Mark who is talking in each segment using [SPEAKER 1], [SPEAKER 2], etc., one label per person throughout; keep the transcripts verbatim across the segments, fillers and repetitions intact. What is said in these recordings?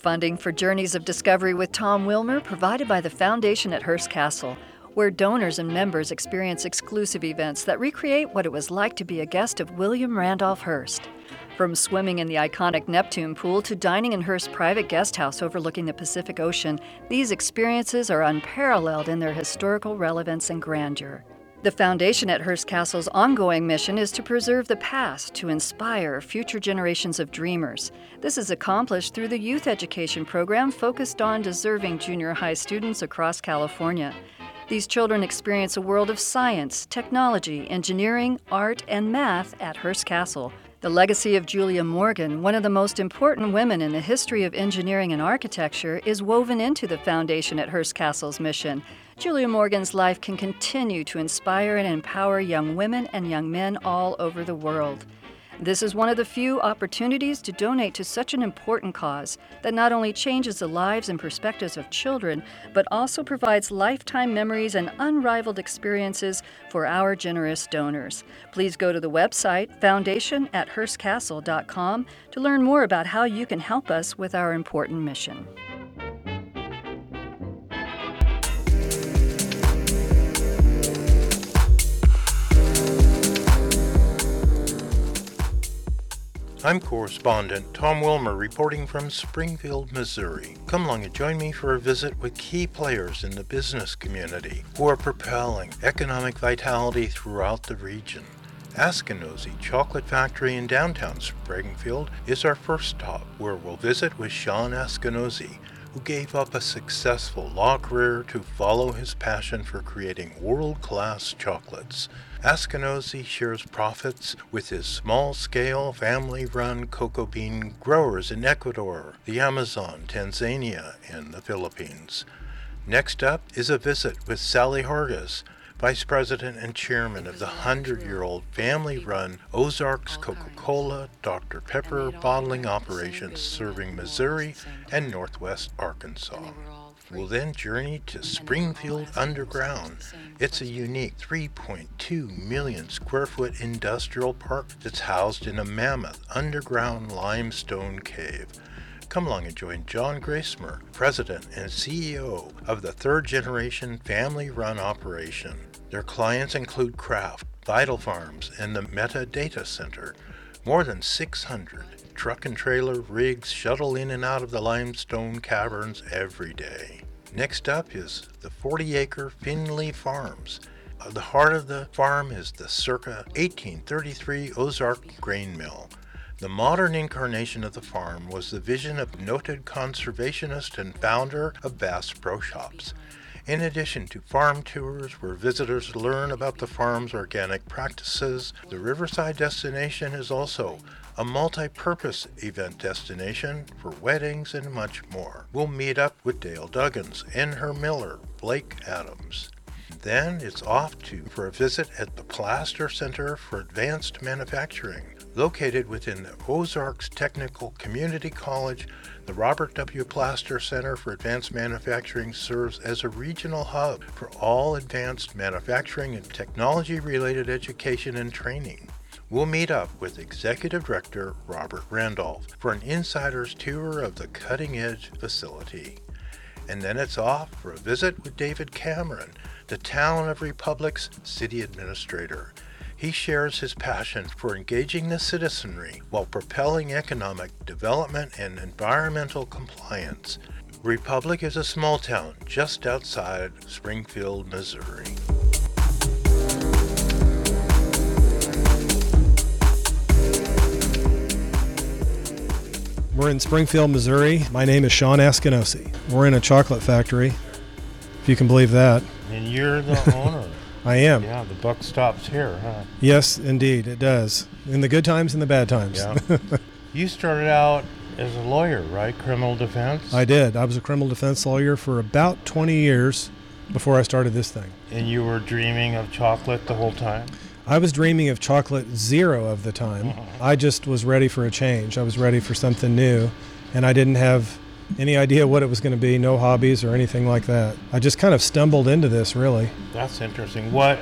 [SPEAKER 1] funding for Journeys of Discovery with Tom Wilmer provided by the Foundation at Hearst Castle, where donors and members experience exclusive events that recreate what it was like to be a guest of William Randolph Hearst. From swimming in the iconic Neptune pool to dining in Hearst's private guest house overlooking the Pacific Ocean, these experiences are unparalleled in their historical relevance and grandeur. The Foundation at Hearst Castle's ongoing mission is to preserve the past to inspire future generations of dreamers. This is accomplished through the youth education program focused on deserving junior high students across California. These children experience a world of science, technology, engineering, art, and math at Hearst Castle. The legacy of Julia Morgan, one of the most important women in the history of engineering and architecture, is woven into the Foundation at Hearst Castle's mission. Julia Morgan's life can continue to inspire and empower young women and young men all over the world. This is one of the few opportunities to donate to such an important cause that not only changes the lives and perspectives of children, but also provides lifetime memories and unrivaled experiences for our generous donors. Please go to the website foundation at hearst castle dot com to learn more about how you can help us with our important mission.
[SPEAKER 2] I'm correspondent Tom Wilmer reporting from Springfield, Missouri. Come along and join me for a visit with key players in the business community who are propelling economic vitality throughout the region. Askinosie Chocolate Factory in downtown Springfield is our first stop, where we'll visit with Sean Askinosie, who gave up a successful law career to follow his passion for creating world-class chocolates. Askinosie shares profits with his small-scale, family-run cocoa bean growers in Ecuador, the Amazon, Tanzania, and the Philippines. Next up is a visit with Sally Hargis, Vice President and Chairman of the hundred-year-old family-run Ozarks Coca-Cola Doctor Pepper bottling operations serving Missouri and Northwest Arkansas. We'll then journey to Springfield Underground. It's a unique three point two million square foot industrial park that's housed in a mammoth underground limestone cave. Come along and join John Gracemer, President and C E O of the third generation family-run operation. Their clients include Kraft, Vital Farms, and the Meta Data Center. More than six hundred truck and trailer rigs shuttle in and out of the limestone caverns every day. Next up is the forty-acre Finley Farms. At the heart of the farm is the circa eighteen thirty-three Ozark Grain Mill. The modern incarnation of the farm was the vision of noted conservationist and founder of Bass Pro Shops. In addition to farm tours where visitors learn about the farm's organic practices, the Riverside destination is also a multi-purpose event destination for weddings and much more. We'll meet up with Dale Duggins and her miller, Blake Adams. Then it's off to for a visit at the Plaster Center for Advanced Manufacturing. Located within the Ozarks Technical Community College, the Robert W. Plaster Center for Advanced Manufacturing serves as a regional hub for all advanced manufacturing and technology-related education and training. We'll meet up with Executive Director Robert Randolph for an insider's tour of the cutting-edge facility. And then it's off for a visit with David Cameron, the Town of Republic's city administrator. He shares his passion for engaging the citizenry while propelling economic development and environmental compliance. Republic is a small town just outside Springfield, Missouri.
[SPEAKER 3] We're in Springfield, Missouri. My name is Sean Askinosie. We're in a chocolate factory, if you can believe that.
[SPEAKER 2] And you're the owner.
[SPEAKER 3] I am.
[SPEAKER 2] Yeah, the buck stops here, huh?
[SPEAKER 3] Yes, indeed, it does. In the good times and the bad times.
[SPEAKER 2] Yeah. You started out as a lawyer, right? Criminal defense?
[SPEAKER 3] I did. I was a criminal defense lawyer for about twenty years before I started this thing.
[SPEAKER 2] And you were dreaming of chocolate the whole time?
[SPEAKER 3] I was dreaming of chocolate zero of the time. Uh-huh. I just was ready for a change. I was ready for something new, and I didn't have any idea what it was going to be, no hobbies or anything like that. I just kind of stumbled into this, really.
[SPEAKER 2] That's interesting. What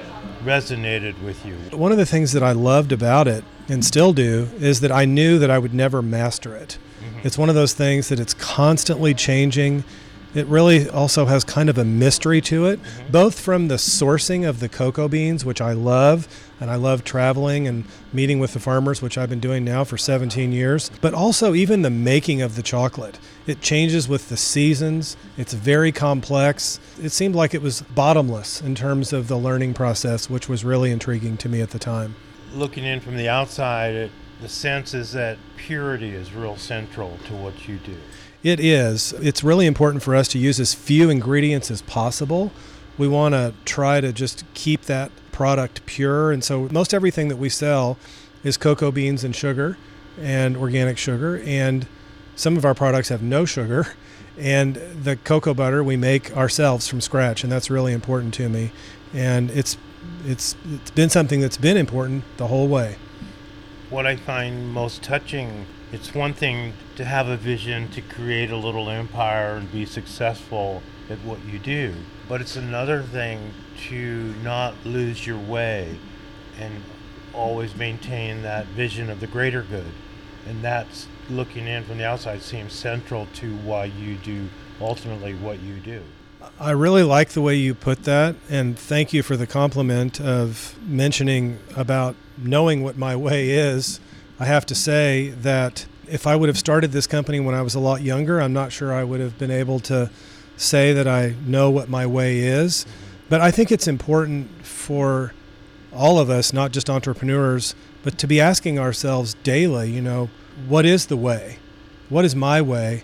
[SPEAKER 2] resonated with you?
[SPEAKER 3] One of the things that I loved about it, and still do, is that I knew that I would never master it. Mm-hmm. It's one of those things that it's constantly changing. It really also has kind of a mystery to it, mm-hmm. both from the sourcing of the cocoa beans, which I love, and I love traveling and meeting with the farmers, which I've been doing now for seventeen years, but also even the making of the chocolate. It changes with the seasons. It's very complex. It seemed like it was bottomless in terms of the learning process, which was really intriguing to me at the time.
[SPEAKER 2] Looking in from the outside, it, the sense is that purity is real central to what you do.
[SPEAKER 3] It is. It's really important for us to use as few ingredients as possible. We want to try to just keep that product pure. And so most everything that we sell is cocoa beans and sugar and organic sugar. And some of our products have no sugar. And the cocoa butter we make ourselves from scratch. And that's really important to me. And it's it's it's been something that's been important the whole way.
[SPEAKER 2] What I find most touching, it's one thing to have a vision to create a little empire and be successful at what you do, but it's another thing to not lose your way and always maintain that vision of the greater good. And that's, looking in from the outside, seems central to why you do ultimately what you do.
[SPEAKER 3] I really like the way you put that, and thank you for the compliment of mentioning about knowing what my way is. I have to say that if I would have started this company when I was a lot younger, I'm not sure I would have been able to say that I know what my way is. But I think it's important for all of us, not just entrepreneurs, but to be asking ourselves daily, you know, what is the way? What is my way?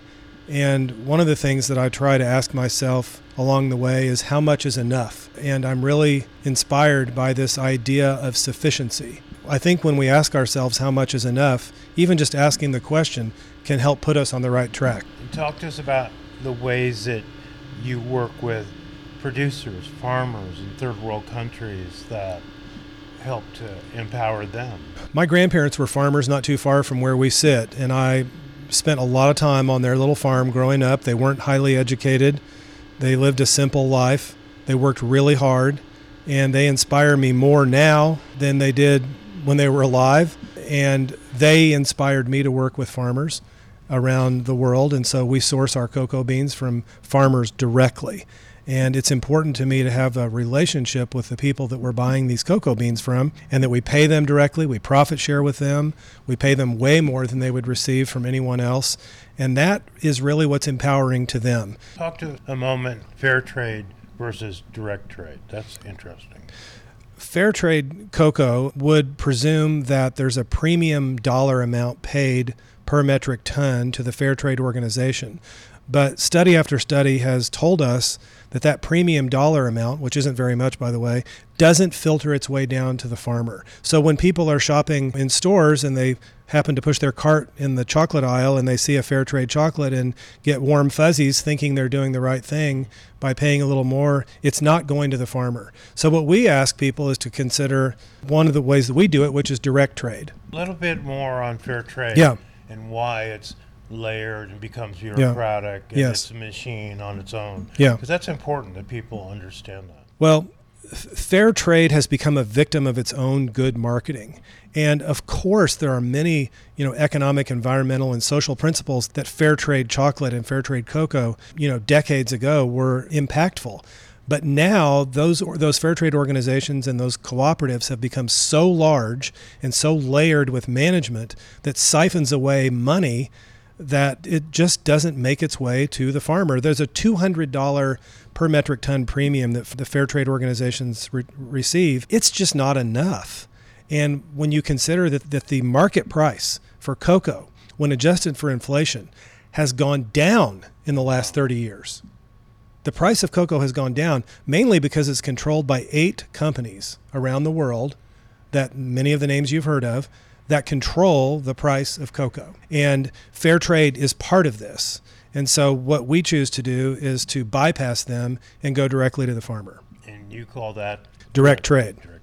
[SPEAKER 3] And one of the things that I try to ask myself along the way is how much is enough? And I'm really inspired by this idea of sufficiency. I think when we ask ourselves how much is enough, even just asking the question can help put us on the right track.
[SPEAKER 2] Talk to us about the ways that you work with producers, farmers in third world countries that help to empower them.
[SPEAKER 3] My grandparents were farmers not too far from where we sit, and I spent a lot of time on their little farm growing up. They weren't highly educated. They lived a simple life. They worked really hard, and they inspire me more now than they did when they were alive. And they inspired me to work with farmers around the world, and so we source our cocoa beans from farmers directly. And it's important to me to have a relationship with the people that we're buying these cocoa beans from, and that we pay them directly, we profit share with them, we pay them way more than they would receive from anyone else, and that is really what's empowering to them.
[SPEAKER 2] Talk to a moment, fair trade versus direct trade. That's interesting.
[SPEAKER 3] Fair trade cocoa would presume that there's a premium dollar amount paid per metric ton to the fair trade organization. But study after study has told us that that premium dollar amount, which isn't very much, by the way, doesn't filter its way down to the farmer. So when people are shopping in stores and they happen to push their cart in the chocolate aisle and they see a fair trade chocolate and get warm fuzzies thinking they're doing the right thing by paying a little more, it's not going to the farmer. So what we ask people is to consider one of the ways that we do it, which is direct trade.
[SPEAKER 2] A little bit more on fair trade.
[SPEAKER 3] Yeah.
[SPEAKER 2] And why it's layered and becomes bureaucratic, yeah. and
[SPEAKER 3] yes.
[SPEAKER 2] it's a machine on its own.
[SPEAKER 3] Yeah.
[SPEAKER 2] Because that's important that people understand that.
[SPEAKER 3] Well, f- fair trade has become a victim of its own good marketing. And of course, there are many, you know, economic, environmental, and social principles that fair trade chocolate and fair trade cocoa, you know, decades ago were impactful. But now those those fair trade organizations and those cooperatives have become so large and so layered with management that siphons away money that it just doesn't make its way to the farmer. There's a two hundred dollars per metric ton premium that the fair trade organizations re- receive. It's just not enough. And when you consider that, that the market price for cocoa, when adjusted for inflation, has gone down in the last thirty years. The price of cocoa has gone down mainly because it's controlled by eight companies around the world, that many of the names you've heard of, that control the price of cocoa. And fair trade is part of this. And so what we choose to do is to bypass them and go directly to the farmer.
[SPEAKER 2] And you call that?
[SPEAKER 3] Direct trade.
[SPEAKER 2] Direct trade.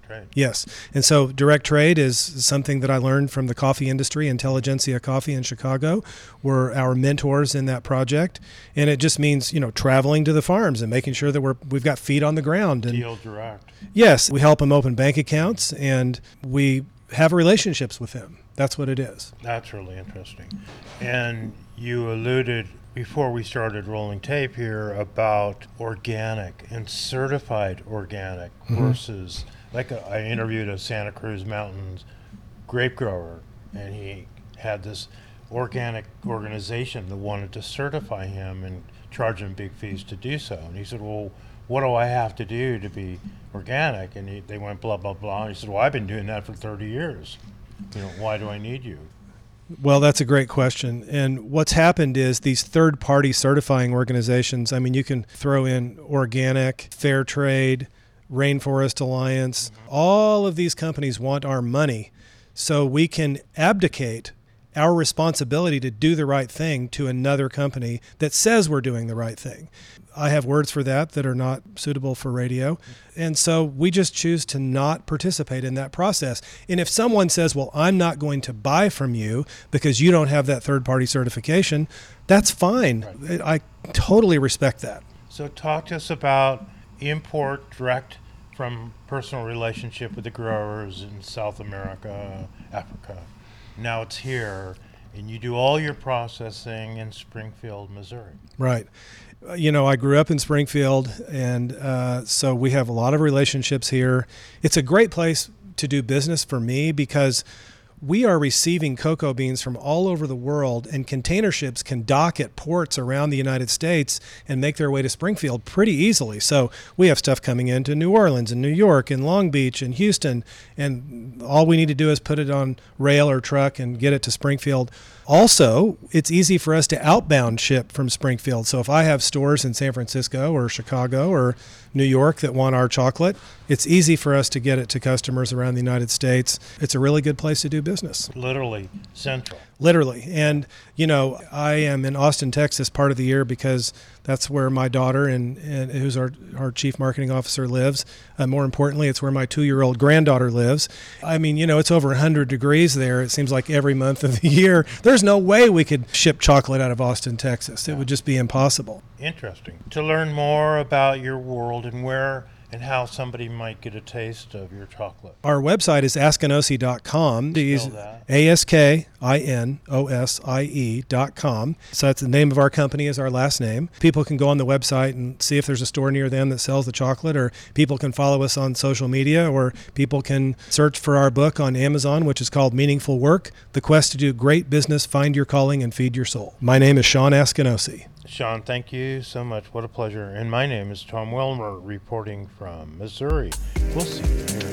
[SPEAKER 2] trade.
[SPEAKER 3] Yes. And so direct trade is something that I learned from the coffee industry. Intelligentsia Coffee in Chicago were our mentors in that project. And it just means, you know, traveling to the farms and making sure that we're, we've got feet on the ground. And
[SPEAKER 2] Deal direct.
[SPEAKER 3] yes, we help them open bank accounts and we have relationships with them. That's what it is.
[SPEAKER 2] That's really interesting. And you alluded before we started rolling tape here about organic and certified organic mm-hmm. versus, like a, I interviewed a Santa Cruz Mountains grape grower, and he had this organic organization that wanted to certify him and charge him big fees to do so. And he said, well, what do I have to do to be organic? And he, they went blah, blah, blah. And he said, well, I've been doing that for thirty years. You know, why do I need you?
[SPEAKER 3] Well, that's a great question. And what's happened is these third-party certifying organizations, I mean, you can throw in organic, fair trade, Rainforest Alliance. Mm-hmm. All of these companies want our money so we can abdicate our responsibility to do the right thing to another company that says we're doing the right thing. I have words for that that are not suitable for radio. And so we just choose to not participate in that process. And if someone says, well, I'm not going to buy from you because you don't have that third-party certification, that's fine. Right. I totally respect that.
[SPEAKER 2] So talk to us about import direct from personal relationship with the growers in South America, Africa. Now it's here, and you do all your processing in Springfield, Missouri.
[SPEAKER 3] Right. You know, I grew up in Springfield, and uh, so we have a lot of relationships here. It's a great place to do business for me because we are receiving cocoa beans from all over the world, and container ships can dock at ports around the United States and make their way to Springfield pretty easily. So we have stuff coming into New Orleans and New York and Long Beach and Houston, and all we need to do is put it on rail or truck and get it to Springfield. Also, it's easy for us to outbound ship from Springfield. So if I have stores in San Francisco or Chicago or New York that want our chocolate, it's easy for us to get it to customers around the United States. It's a really good place to do business.
[SPEAKER 2] Literally central.
[SPEAKER 3] Literally. And, you know, I am in Austin, Texas part of the year because that's where my daughter, and, and who's our, our chief marketing officer, lives. Uh, more importantly, it's where my two-year-old granddaughter lives. I mean, you know, it's over one hundred degrees there. It seems like every month of the year. There's no way we could ship chocolate out of Austin, Texas. It would just be impossible.
[SPEAKER 2] Interesting. To learn more about your world and where and how somebody might get a taste of your chocolate.
[SPEAKER 3] Our website is askinosie dot com. A S K I N O S I E dot com. So that's the name of our company is our last name. People can go on the website and see if there's a store near them that sells the chocolate, or people can follow us on social media, or people can search for our book on Amazon, which is called Meaningful Work, The Quest to Do Great Business, Find Your Calling, and Feed Your Soul. My name is Sean Askinosie.
[SPEAKER 2] Sean, thank you so much. What a pleasure. And my name is Tom Wilmer, reporting from Missouri. We'll see you here.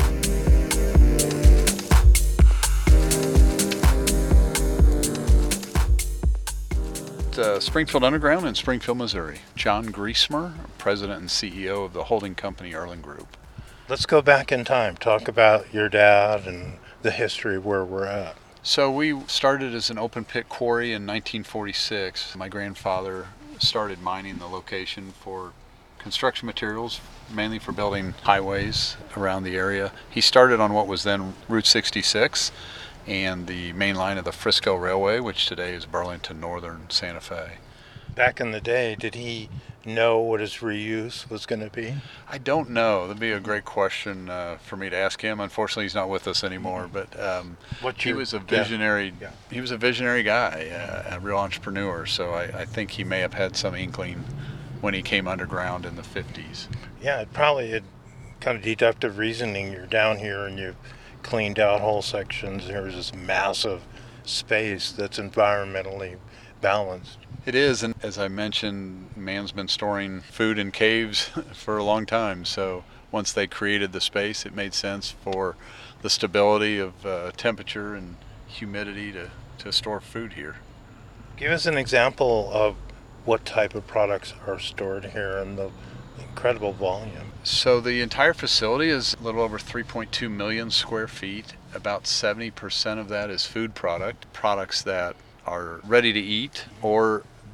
[SPEAKER 4] Uh, Springfield Underground in Springfield, Missouri. John Griesmer, President and C E O of the holding company Erlen Group.
[SPEAKER 2] Let's go back in time. Talk about your dad and the history of where we're at.
[SPEAKER 4] So we started as an open pit quarry in nineteen forty-six. My grandfather started mining the location for construction materials, mainly for building highways around the area. He started on what was then Route sixty-six and the main line of the Frisco Railway, which today is Burlington Northern Santa Fe.
[SPEAKER 2] Back in the day, did he know what his reuse was going to be?
[SPEAKER 4] I don't know. That'd be a great question uh, for me to ask him. Unfortunately, he's not with us anymore. But um, he was a visionary. Yeah. He was a visionary guy, uh, a real entrepreneur. So I, I think he may have had some inkling when he came underground in the fifties.
[SPEAKER 2] Yeah, it probably had kind of deductive reasoning. You're down here and you've cleaned out whole sections. There's this massive space that's environmentally balanced.
[SPEAKER 4] It is, and as I mentioned, man's been storing food in caves for a long time. So once they created the space, it made sense for the stability of uh, temperature and humidity to, to store food here.
[SPEAKER 2] Give us an example of what type of products are stored here and the incredible volume.
[SPEAKER 4] So the entire facility is a little over three point two million square feet. About seventy percent of that is food product, products that are ready to eat or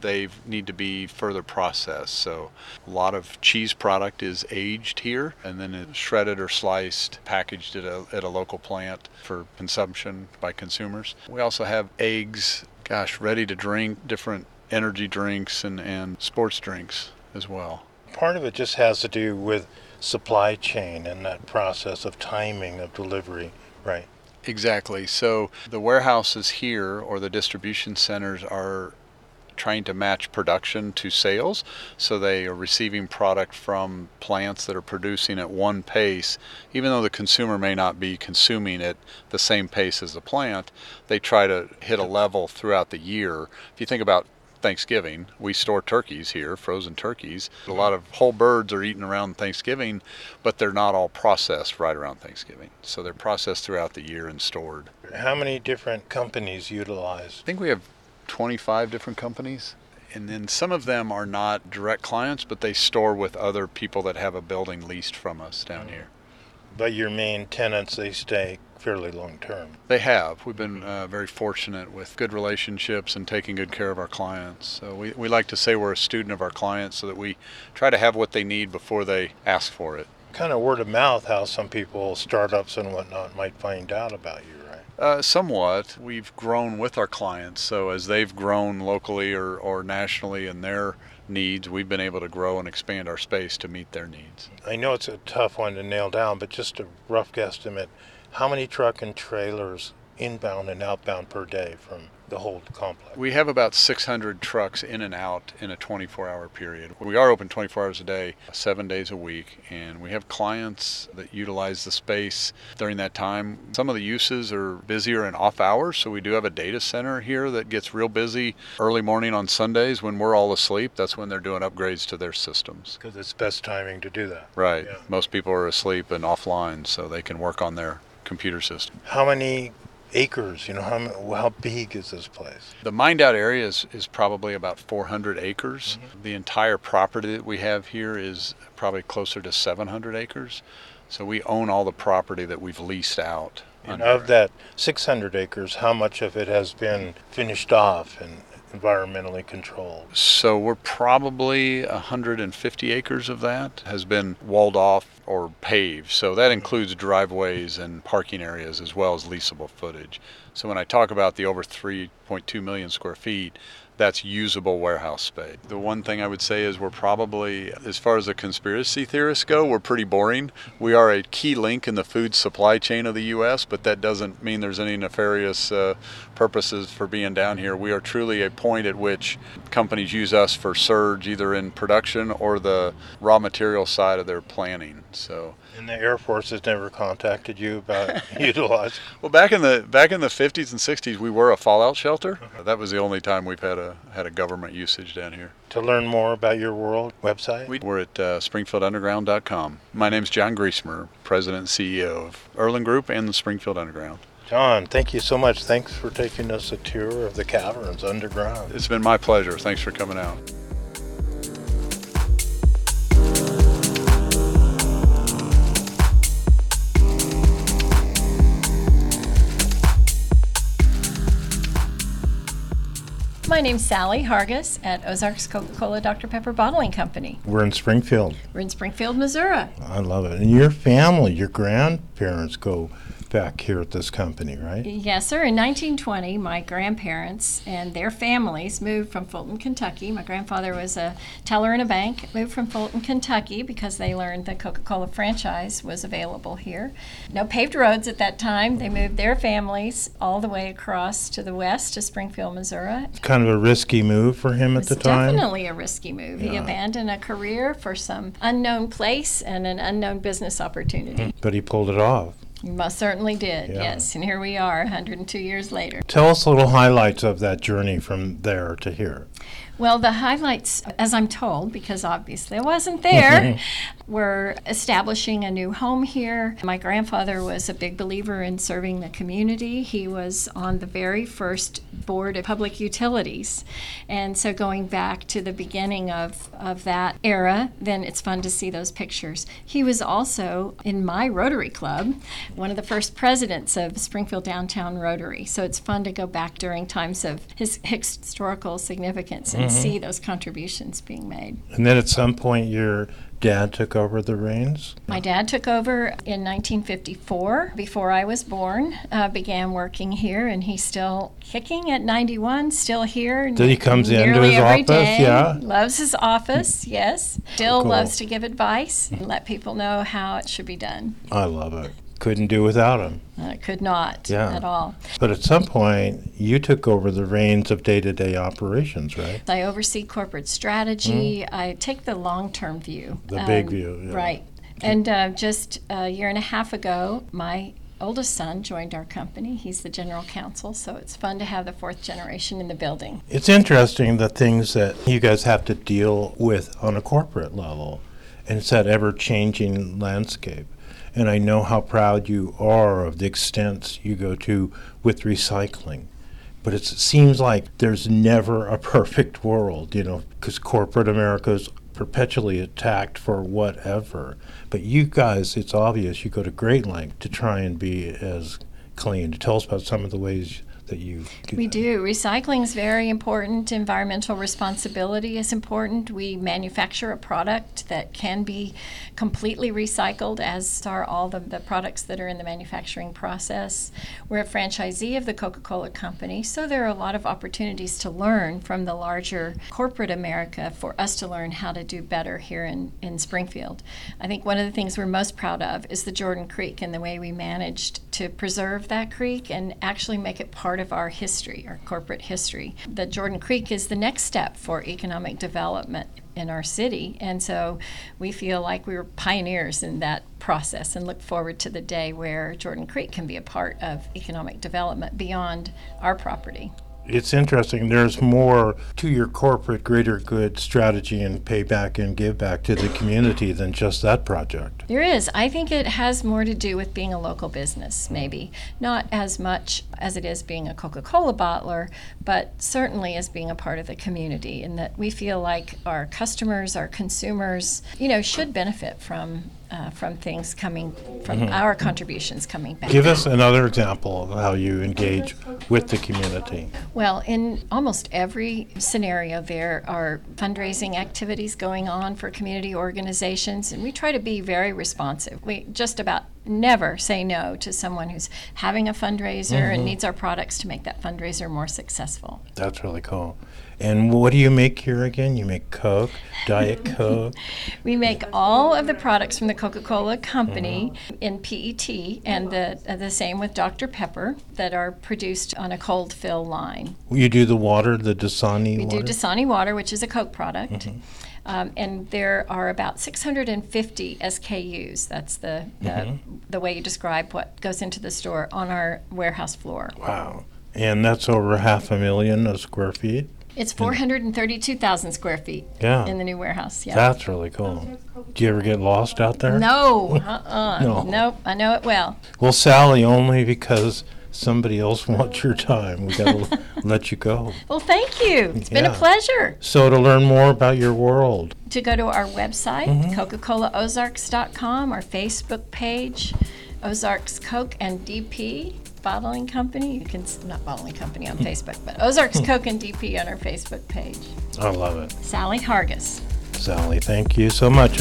[SPEAKER 4] they need to be further processed. So a lot of cheese product is aged here and then it's shredded or sliced, packaged at a, at a local plant for consumption by consumers. We also have eggs, gosh, ready to drink, different energy drinks and, and sports drinks as well.
[SPEAKER 2] Part of it just has to do with supply chain and that process of timing of delivery, right?
[SPEAKER 4] Exactly. So the warehouses here or the distribution centers are trying to match production to sales. So they are receiving product from plants that are producing at one pace. Even though the consumer may not be consuming at the same pace as the plant, they try to hit a level throughout the year. If you think about Thanksgiving, we store turkeys here, frozen turkeys. A lot of whole birds are eaten around Thanksgiving, but they're not all processed right around Thanksgiving. So they're processed throughout the year and stored.
[SPEAKER 2] How many different companies utilize?
[SPEAKER 4] I think we have twenty-five different companies. And then some of them are not direct clients, but they store with other people that have a building leased from us down here.
[SPEAKER 2] But your main tenants, they stay fairly long term.
[SPEAKER 4] They have. We've been uh, very fortunate with good relationships and taking good care of our clients. So we, we like to say we're a student of our clients so that we try to have what they need before they ask for it.
[SPEAKER 2] Kind of word of mouth how some people, startups and whatnot, might find out about you, right?
[SPEAKER 4] Uh, somewhat. We've grown with our clients. So as they've grown locally or, or nationally in their needs, we've been able to grow and expand our space to meet their needs.
[SPEAKER 2] I know it's a tough one to nail down, but just a rough guesstimate, how many truck and trailers inbound and outbound per day from the whole complex?
[SPEAKER 4] We have about six hundred trucks in and out in a twenty-four hour period. We are open twenty-four hours a day, seven days a week, and we have clients that utilize the space during that time. Some of the uses are busier in off hours, so we do have a data center here that gets real busy early morning on Sundays when we're all asleep. That's when they're doing upgrades to their systems.
[SPEAKER 2] Because it's best timing to do that.
[SPEAKER 4] Right.
[SPEAKER 2] Yeah.
[SPEAKER 4] Most people are asleep and offline, so they can work on their computer system.
[SPEAKER 2] How many acres, you know, how how big is this place?
[SPEAKER 4] The mined out area is, is probably about four hundred acres. Mm-hmm. The entire property that we have here is probably closer to seven hundred acres. So we own all the property that we've leased out.
[SPEAKER 2] And of that six hundred acres, how much of it has been finished off and environmentally controlled?
[SPEAKER 4] So we're probably one hundred fifty acres of that has been walled off or paved. So that includes driveways and parking areas as well as leasable footage. So when I talk about the over three point two million square feet, that's usable warehouse space. The one thing I would say is we're probably, as far as the conspiracy theorists go, we're pretty boring. We are a key link in the food supply chain of the U S, but that doesn't mean there's any nefarious uh, purposes for being down here. We are truly a point at which companies use us for surge, either in production or the raw material side of their planning. So.
[SPEAKER 2] And the Air Force has never contacted you about utilizing?
[SPEAKER 4] Well, back in the back in the fifties and sixties, we were a fallout shelter. Uh-huh. That was the only time we've had a had a government usage down here.
[SPEAKER 2] To learn more about your world website?
[SPEAKER 4] We, we're at uh, springfield underground dot com. My name's John Griesmer, President and C E O of Erlen Group and the Springfield Underground.
[SPEAKER 2] John, thank you so much. Thanks for taking us a tour of the caverns underground.
[SPEAKER 4] It's been my pleasure. Thanks for coming out.
[SPEAKER 5] My name's Sally Hargis at Ozarks Coca-Cola Doctor Pepper Bottling Company.
[SPEAKER 2] We're in Springfield.
[SPEAKER 5] We're in Springfield, Missouri.
[SPEAKER 2] I love it. And your family, your grandparents go back here at this company, right?
[SPEAKER 5] Yes, sir. In nineteen twenty, my grandparents and their families moved from Fulton, Kentucky. My grandfather was a teller in a bank, moved from Fulton, Kentucky because they learned the Coca-Cola franchise was available here. No paved roads at that time. They moved their families all the way across to the west to Springfield, Missouri.
[SPEAKER 2] Kind of a risky move for him at the time?
[SPEAKER 5] Definitely a risky move. Yeah. He abandoned a career for some unknown place and an unknown business opportunity.
[SPEAKER 2] But he pulled it off.
[SPEAKER 5] He most certainly did,
[SPEAKER 2] Yeah.
[SPEAKER 5] yes. And here we are, one hundred two years later.
[SPEAKER 2] Tell us little highlights of that journey from there to here.
[SPEAKER 5] Well, the highlights, as I'm told, because obviously I wasn't there, were establishing a new home here. My grandfather was a big believer in serving the community. He was on the very first board of public utilities. And so going back to the beginning of, of that era, then it's fun to see those pictures. He was also in my Rotary Club one of the first presidents of Springfield Downtown Rotary. So it's fun to go back during times of his historical significance and mm-hmm. see those contributions being made.
[SPEAKER 2] And then at some point your dad took over the reins?
[SPEAKER 5] My dad took over in nineteen fifty-four, before I was born, uh, began working here, and he's still kicking at ninety-one, still here.
[SPEAKER 2] So he comes into his
[SPEAKER 5] every
[SPEAKER 2] office,
[SPEAKER 5] day.
[SPEAKER 2] yeah?
[SPEAKER 5] Loves his office, yes. Still
[SPEAKER 2] Cool.
[SPEAKER 5] loves to give advice and let people know how it should be done.
[SPEAKER 2] I love it. Couldn't do without him.
[SPEAKER 5] Uh, could not
[SPEAKER 2] Yeah.
[SPEAKER 5] at all.
[SPEAKER 2] But at some point, you took over the reins of day-to-day operations, right?
[SPEAKER 5] I oversee corporate strategy. Mm. I take the long-term view.
[SPEAKER 2] The
[SPEAKER 5] um,
[SPEAKER 2] big view, yeah.
[SPEAKER 5] Right. And uh, just a year and a half ago, my oldest son joined our company. He's the general counsel, so it's fun to have the fourth generation in the building.
[SPEAKER 2] It's interesting the things that you guys have to deal with on a corporate level, and it's that ever-changing landscape. And I know how proud you are of the extents you go to with recycling. But it's, it seems like there's never a perfect world, you know, because corporate America is perpetually attacked for whatever. But you guys, it's obvious, you go to great length to try and be as clean. Tell us about some of the ways that you do
[SPEAKER 5] We
[SPEAKER 2] that.
[SPEAKER 5] do. Recycling is very important. Environmental responsibility is important. We manufacture a product that can be completely recycled, as are all the, the products that are in the manufacturing process. We're a franchisee of the Coca-Cola Company, so there are a lot of opportunities to learn from the larger corporate America for us to learn how to do better here in, in Springfield. I think one of the things we're most proud of is the Jordan Creek and the way we managed to preserve that creek and actually make it part of our history, our corporate history. The Jordan Creek is the next step for economic development in our city, and so we feel like we were pioneers in that process and look forward to the day where Jordan Creek can be a part of economic development beyond our property.
[SPEAKER 2] It's interesting. There's more to your corporate greater good strategy and pay back and give back to the community than just that project.
[SPEAKER 5] There is. I think it has more to do with being a local business, maybe. Not as much as it is being a Coca-Cola bottler, but certainly as being a part of the community, in that we feel like our customers, our consumers, you know, should benefit from Uh, from things coming, from mm-hmm. our contributions coming back.
[SPEAKER 2] Give us another example of how you engage with the community.
[SPEAKER 5] Well, in almost every scenario, there are fundraising activities going on for community organizations, and we try to be very responsive. We just about never say no to someone who's having a fundraiser mm-hmm. and needs our products to make that fundraiser more successful.
[SPEAKER 2] That's really cool. And what do you make here again? You make Coke, Diet Coke?
[SPEAKER 5] We make all of the products from the Coca-Cola Company mm-hmm. in P E T, and the uh, the same with Doctor Pepper, that are produced on a cold fill line.
[SPEAKER 2] You do the water, the Dasani
[SPEAKER 5] we
[SPEAKER 2] water?
[SPEAKER 5] We do Dasani water, which is a Coke product. Mm-hmm. Um, and there are about six hundred fifty S K Us. That's the the, mm-hmm. the way you describe what goes into the store on our warehouse floor.
[SPEAKER 2] Wow. And that's over half a million of square feet?
[SPEAKER 5] It's four hundred thirty-two thousand square feet
[SPEAKER 2] yeah.
[SPEAKER 5] in the new warehouse. Yeah.
[SPEAKER 2] That's really cool. Do you ever get lost out there?
[SPEAKER 5] No. Uh-uh.
[SPEAKER 2] No.
[SPEAKER 5] Nope. I know it well.
[SPEAKER 2] Well, Sally, only because somebody else wants your time. We got to let you go.
[SPEAKER 5] Well, thank you. It's been
[SPEAKER 2] yeah.
[SPEAKER 5] a pleasure.
[SPEAKER 2] So to learn more about your world,
[SPEAKER 5] to go to our website,
[SPEAKER 2] mm-hmm.
[SPEAKER 5] Coca Cola Ozarks dot com, our Facebook page, Ozarks Coke and D P Bottling Company. You can, not Bottling Company on Facebook, but Ozarks Coke and D P on our Facebook page.
[SPEAKER 2] I love it.
[SPEAKER 5] Sally Hargis.
[SPEAKER 2] Sally, thank you so much.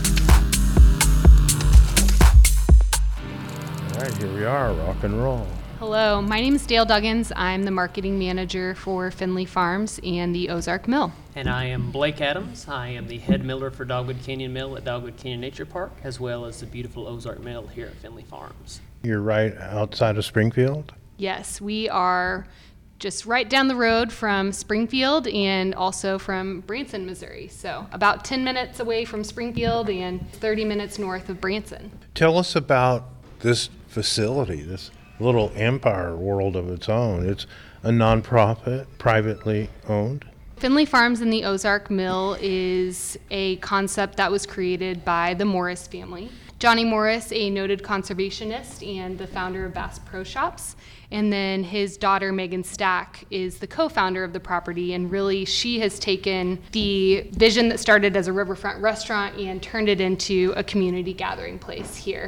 [SPEAKER 2] All right, here we are, rock and roll.
[SPEAKER 6] Hello, my name is Dale Duggins. I'm the marketing manager for Finley Farms and the Ozark Mill.
[SPEAKER 7] And I am Blake Adams. I am the head miller for Dogwood Canyon Mill at Dogwood Canyon Nature Park, as well as the beautiful Ozark Mill here at Finley Farms.
[SPEAKER 2] You're right outside of Springfield?
[SPEAKER 6] Yes, we are just right down the road from Springfield and also from Branson, Missouri. So about ten minutes away from Springfield and thirty minutes north of Branson.
[SPEAKER 2] Tell us about this facility, this little empire world of its own. It's a nonprofit, privately owned.
[SPEAKER 6] Finley Farms and the Ozark Mill is a concept that was created by the Morris family. Johnny Morris, a noted conservationist and the founder of Bass Pro Shops, and then his daughter Megan Stack is the co-founder of the property, and really she has taken the vision that started as a riverfront restaurant and turned it into a community gathering place here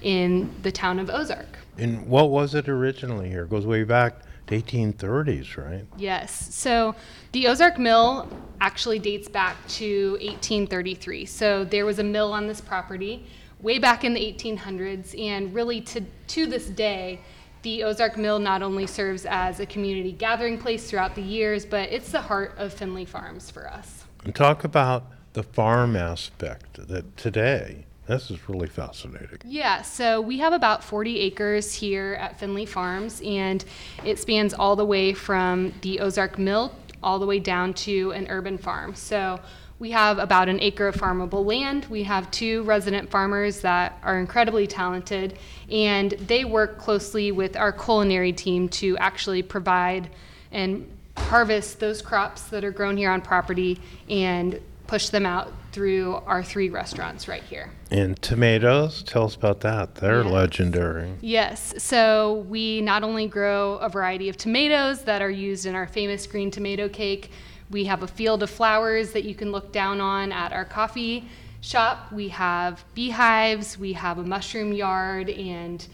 [SPEAKER 6] in the town of Ozark.
[SPEAKER 2] And what was it originally here? It goes way back to eighteen thirties, right?
[SPEAKER 6] Yes. So the Ozark Mill actually dates back to eighteen thirty-three. So there was a mill on this property way back in the eighteen hundreds, and really to to this day, the Ozark Mill not only serves as a community gathering place throughout the years, but it's the heart of Finley Farms for us.
[SPEAKER 2] And talk about the farm aspect that today, this is really fascinating.
[SPEAKER 6] Yeah, so we have about forty acres here at Finley Farms, and it spans all the way from the Ozark Mill all the way down to an urban farm. So we have about an acre of farmable land. We have two resident farmers that are incredibly talented, and they work closely with our culinary team to actually provide and harvest those crops that are grown here on property and push them out through our three restaurants right here.
[SPEAKER 2] And tomatoes, tell us about that. They're
[SPEAKER 6] Yes.
[SPEAKER 2] legendary.
[SPEAKER 6] Yes, so we not only grow a variety of tomatoes that are used in our famous green tomato cake, we have a field of flowers that you can look down on at our coffee shop. We have beehives, we have a mushroom yard, and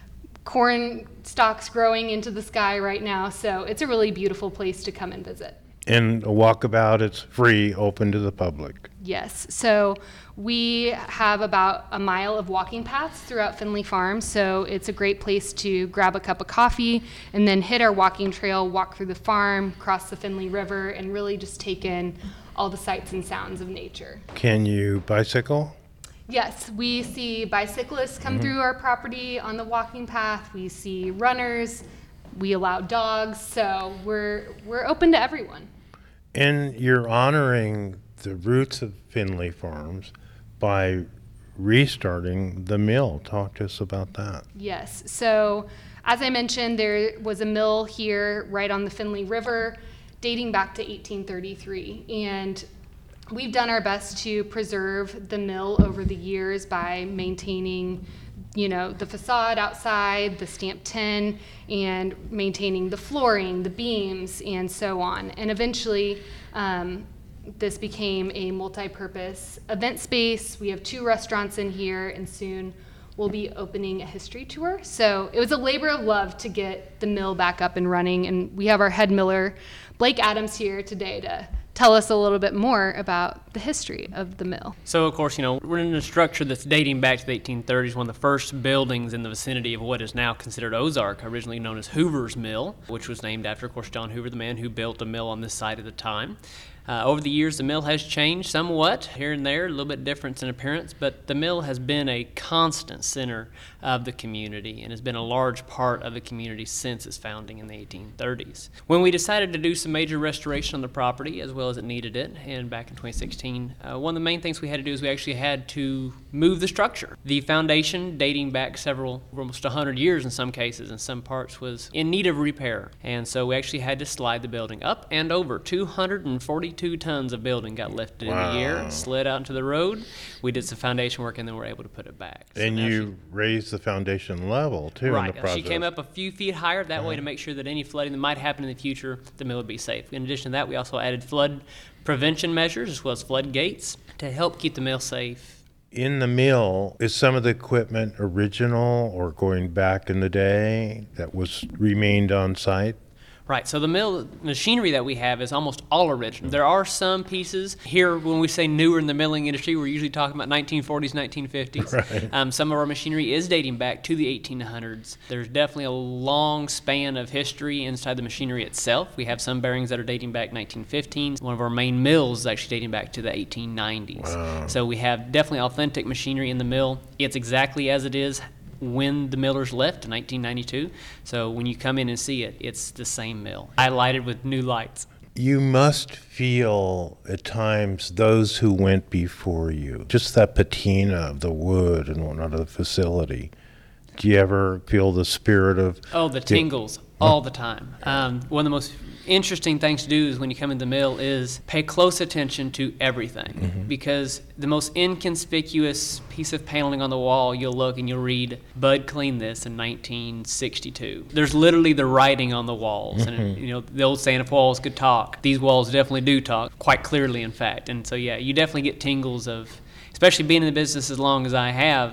[SPEAKER 6] corn stalks growing into the sky right now. So it's a really beautiful place to come and visit.
[SPEAKER 2] And a walkabout, it's free, open to the public.
[SPEAKER 6] Yes, so we have about a mile of walking paths throughout Finley Farm, so it's a great place to grab a cup of coffee and then hit our walking trail, walk through the farm, cross the Finley River, and really just take in all the sights and sounds of nature.
[SPEAKER 2] Can you bicycle?
[SPEAKER 6] Yes, we see bicyclists come through our property on the walking path. We see runners. We allow dogs, so we're we're open to everyone.
[SPEAKER 2] And you're honoring the roots of Finley Farms by restarting the mill. Talk to us about that.
[SPEAKER 6] Yes. So, as I mentioned, there was a mill here right on the Finley River dating back to eighteen thirty-three. And we've done our best to preserve the mill over the years by maintaining, you know, the facade outside, the stamped tin, and maintaining the flooring, the beams, and so on. And eventually, um, this became a multi-purpose event space. We have two restaurants in here, and soon we'll be opening a history tour. So it was a labor of love to get the mill back up and running, and we have our head miller, Blake Adams, here today to tell us a little bit more about the history of the mill.
[SPEAKER 7] So, of course, you know, we're in a structure that's dating back to the eighteen thirties, one of the first buildings in the vicinity of what is now considered Ozark, originally known as Hoover's Mill, which was named after, of course, John Hoover, the man who built a mill on this site at the time. Uh, over the years, the mill has changed somewhat here and there, a little bit different in appearance, but the mill has been a constant center of the community and has been a large part of the community since its founding in the eighteen thirties. When we decided to do some major restoration on the property, as well as it needed it, and back in twenty sixteen, uh, one of the main things we had to do is we actually had to move the structure. The foundation, dating back several, almost one hundred years in some cases, in some parts, was in need of repair, and so we actually had to slide the building up and over. two hundred forty-two tons of building got lifted
[SPEAKER 2] Wow.
[SPEAKER 7] in the air, slid out into the road. We did some foundation work, and then we were able to put it back. So
[SPEAKER 2] And
[SPEAKER 7] now
[SPEAKER 2] you raised the foundation level, too,
[SPEAKER 7] Right.
[SPEAKER 2] in the process.
[SPEAKER 7] She came up a few feet higher that way to make sure that any flooding that might happen in the future, the mill would be safe. In addition to that, we also added flood prevention measures as well as flood gates to help keep the mill safe.
[SPEAKER 2] In the mill, is some of the equipment original or going back in the day that was remained on site?
[SPEAKER 7] Right, so the mill machinery that we have is almost all original. There are some pieces here, when we say newer in the milling industry, we're usually talking about nineteen forties, nineteen fifties.
[SPEAKER 2] Right.
[SPEAKER 7] Um, some of our machinery is dating back to the eighteen hundreds. There's definitely a long span of history inside the machinery itself. We have some bearings that are dating back nineteen fifteen. One of our main mills is actually dating back to the eighteen nineties.
[SPEAKER 2] Wow.
[SPEAKER 7] So we have definitely authentic machinery in the mill. It's exactly as it is when the millers left in nineteen ninety-two. So when you come in and see it, it's the same mill, highlighted with new lights.
[SPEAKER 2] You must feel at times those who went before you, just that patina of the wood and whatnot of the facility. Do you ever feel the spirit of...
[SPEAKER 7] Oh, the tingles all the time. Um, one of the most interesting things to do is when you come in the mill is pay close attention to everything, mm-hmm. because the most inconspicuous piece of paneling on the wall, you'll look and you'll read, Bud cleaned this in nineteen sixty-two. There's literally the writing on the walls. Mm-hmm. And, you know, the old saying, if walls could talk, these walls definitely do talk, quite clearly, in fact. And so, yeah, you definitely get tingles of, especially being in the business as long as I have,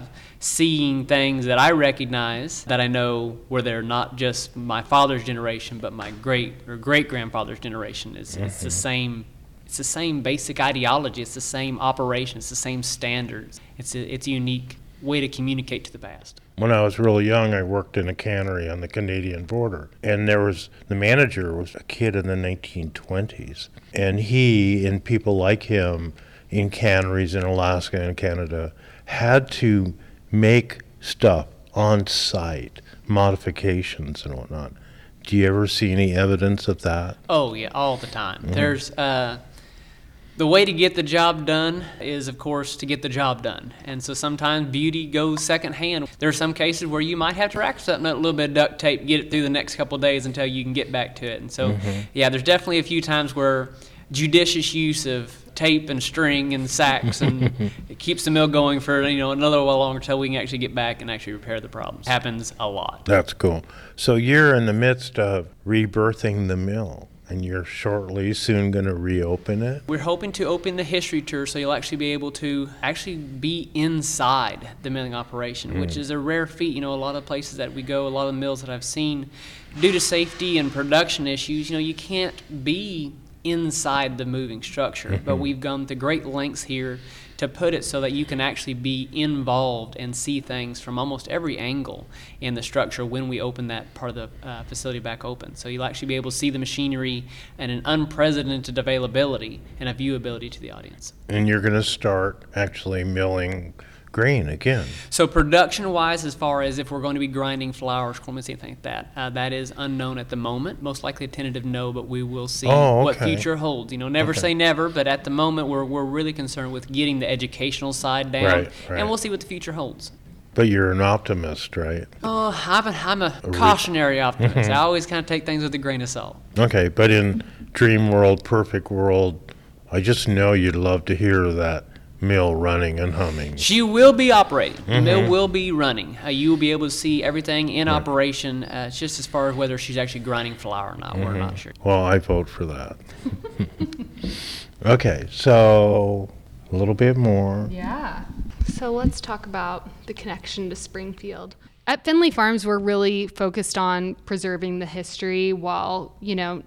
[SPEAKER 7] seeing things that I recognize that I know were there not just my father's generation, but my great or great grandfather's generation. It's, mm-hmm. it's the same. It's the same basic ideology. It's the same operation. It's the same standards. It's a, it's a unique way to communicate to the past.
[SPEAKER 2] When I was really young, I worked in a cannery on the Canadian border, and there was the manager was a kid in the nineteen twenties, and he and people like him in canneries in Alaska and Canada had to make stuff on site, modifications and whatnot. Do you ever see any evidence of that?
[SPEAKER 7] Oh yeah, all the time. Mm-hmm. There's uh, the way to get the job done is, of course, to get the job done. And so sometimes beauty goes secondhand. There are some cases where you might have to wrap something up, a little bit of duct tape, get it through the next couple of days until you can get back to it. And so, mm-hmm. yeah, there's definitely a few times where judicious use of tape and string and sacks and it keeps the mill going for, you know, another while longer until we can actually get back and actually repair the problems. Happens a lot.
[SPEAKER 2] That's cool. So you're in the midst of rebirthing the mill, and you're shortly soon going to reopen it?
[SPEAKER 7] We're hoping to open the history tour so you'll actually be able to actually be inside the milling operation, mm. which is a rare feat. You know, a lot of places that we go, a lot of mills that I've seen, due to safety and production issues, you know, you can't be inside the moving structure, mm-hmm. but we've gone to great lengths here to put it so that you can actually be involved and see things from almost every angle in the structure when we open that part of the uh, facility back open. So you'll actually be able to see the machinery and an unprecedented availability and a viewability to the audience.
[SPEAKER 2] And you're going to start actually milling grain again.
[SPEAKER 7] So production-wise, as far as if we're going to be grinding flour, cornmeal, anything like that, uh, that is unknown at the moment. Most likely a tentative no, but we will see
[SPEAKER 2] oh, okay.
[SPEAKER 7] what future holds. You know, never
[SPEAKER 2] okay.
[SPEAKER 7] say never, but at the moment we're we're really concerned with getting the educational side down,
[SPEAKER 2] right, right.
[SPEAKER 7] and we'll see what the future holds.
[SPEAKER 2] But you're an optimist, right?
[SPEAKER 7] Oh, I'm a, I'm a, a cautionary optimist. I always kind of take things with a grain of salt.
[SPEAKER 2] Okay, but in dream world, perfect world, I just know you'd love to hear that mill running and humming.
[SPEAKER 7] She will be operating. The
[SPEAKER 2] mm-hmm.
[SPEAKER 7] mill will be running. Uh, you will be able to see everything in right. operation. Uh, it's just as far as whether she's actually grinding flour or not. Mm-hmm. We're not sure.
[SPEAKER 2] Well, I vote for that. Okay, so a little bit more.
[SPEAKER 6] Yeah. So let's talk about the connection to Springfield. At Finley Farms, we're really focused on preserving the history while, you know,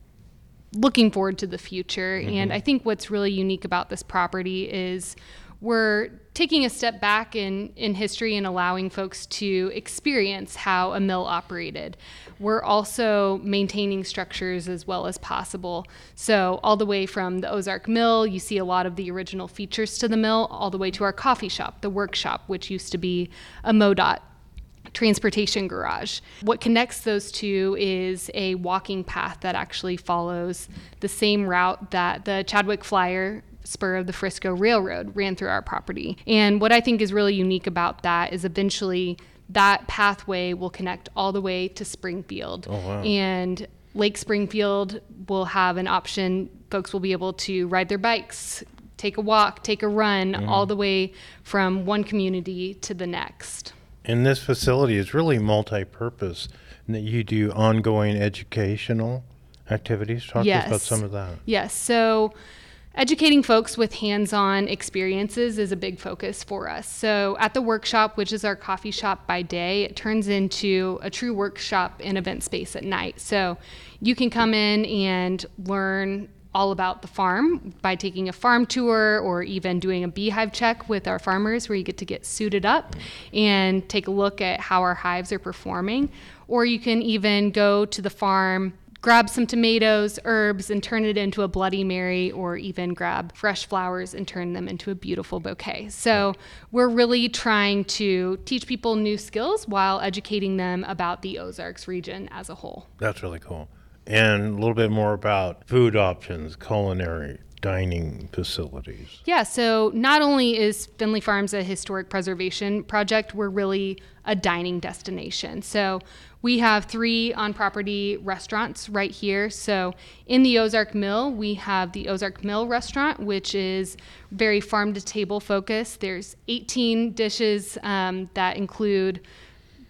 [SPEAKER 6] looking forward to the future. Mm-hmm. And I think what's really unique about this property is we're taking a step back in, in history and allowing folks to experience how a mill operated. We're also maintaining structures as well as possible. So all the way from the Ozark Mill, you see a lot of the original features to the mill, all the way to our coffee shop, the workshop, which used to be a MoDOT transportation garage. What connects those two is a walking path that actually follows the same route that the Chadwick Flyer spur of the Frisco Railroad ran through our property. And what I think is really unique about that is eventually that pathway will connect all the way to Springfield.
[SPEAKER 2] Oh, wow.
[SPEAKER 6] And Lake Springfield will have an option. Folks will be able to ride their bikes, take a walk, take a run, mm. all the way from one community to the next.
[SPEAKER 2] And this facility is really multi-purpose, and that you do ongoing educational activities. Talk
[SPEAKER 6] yes.
[SPEAKER 2] to us about some of that.
[SPEAKER 6] Yes. So educating folks with hands-on experiences is a big focus for us. So at the workshop, which is our coffee shop by day, it turns into a true workshop and event space at night. So you can come in and learn all about the farm by taking a farm tour or even doing a beehive check with our farmers, where you get to get suited up and take a look at how our hives are performing. Or you can even go to the farm, grab some tomatoes, herbs, and turn it into a Bloody Mary, or even grab fresh flowers and turn them into a beautiful bouquet. So we're really trying to teach people new skills while educating them about the Ozarks region as a whole.
[SPEAKER 2] That's really cool. And a little bit more about food options, culinary, dining facilities.
[SPEAKER 6] Yeah, so not only is Finley Farms a historic preservation project, we're really a dining destination. So we have three on-property restaurants right here. So in the Ozark Mill, we have the Ozark Mill restaurant, which is very farm-to-table focused. There's eighteen dishes um, that include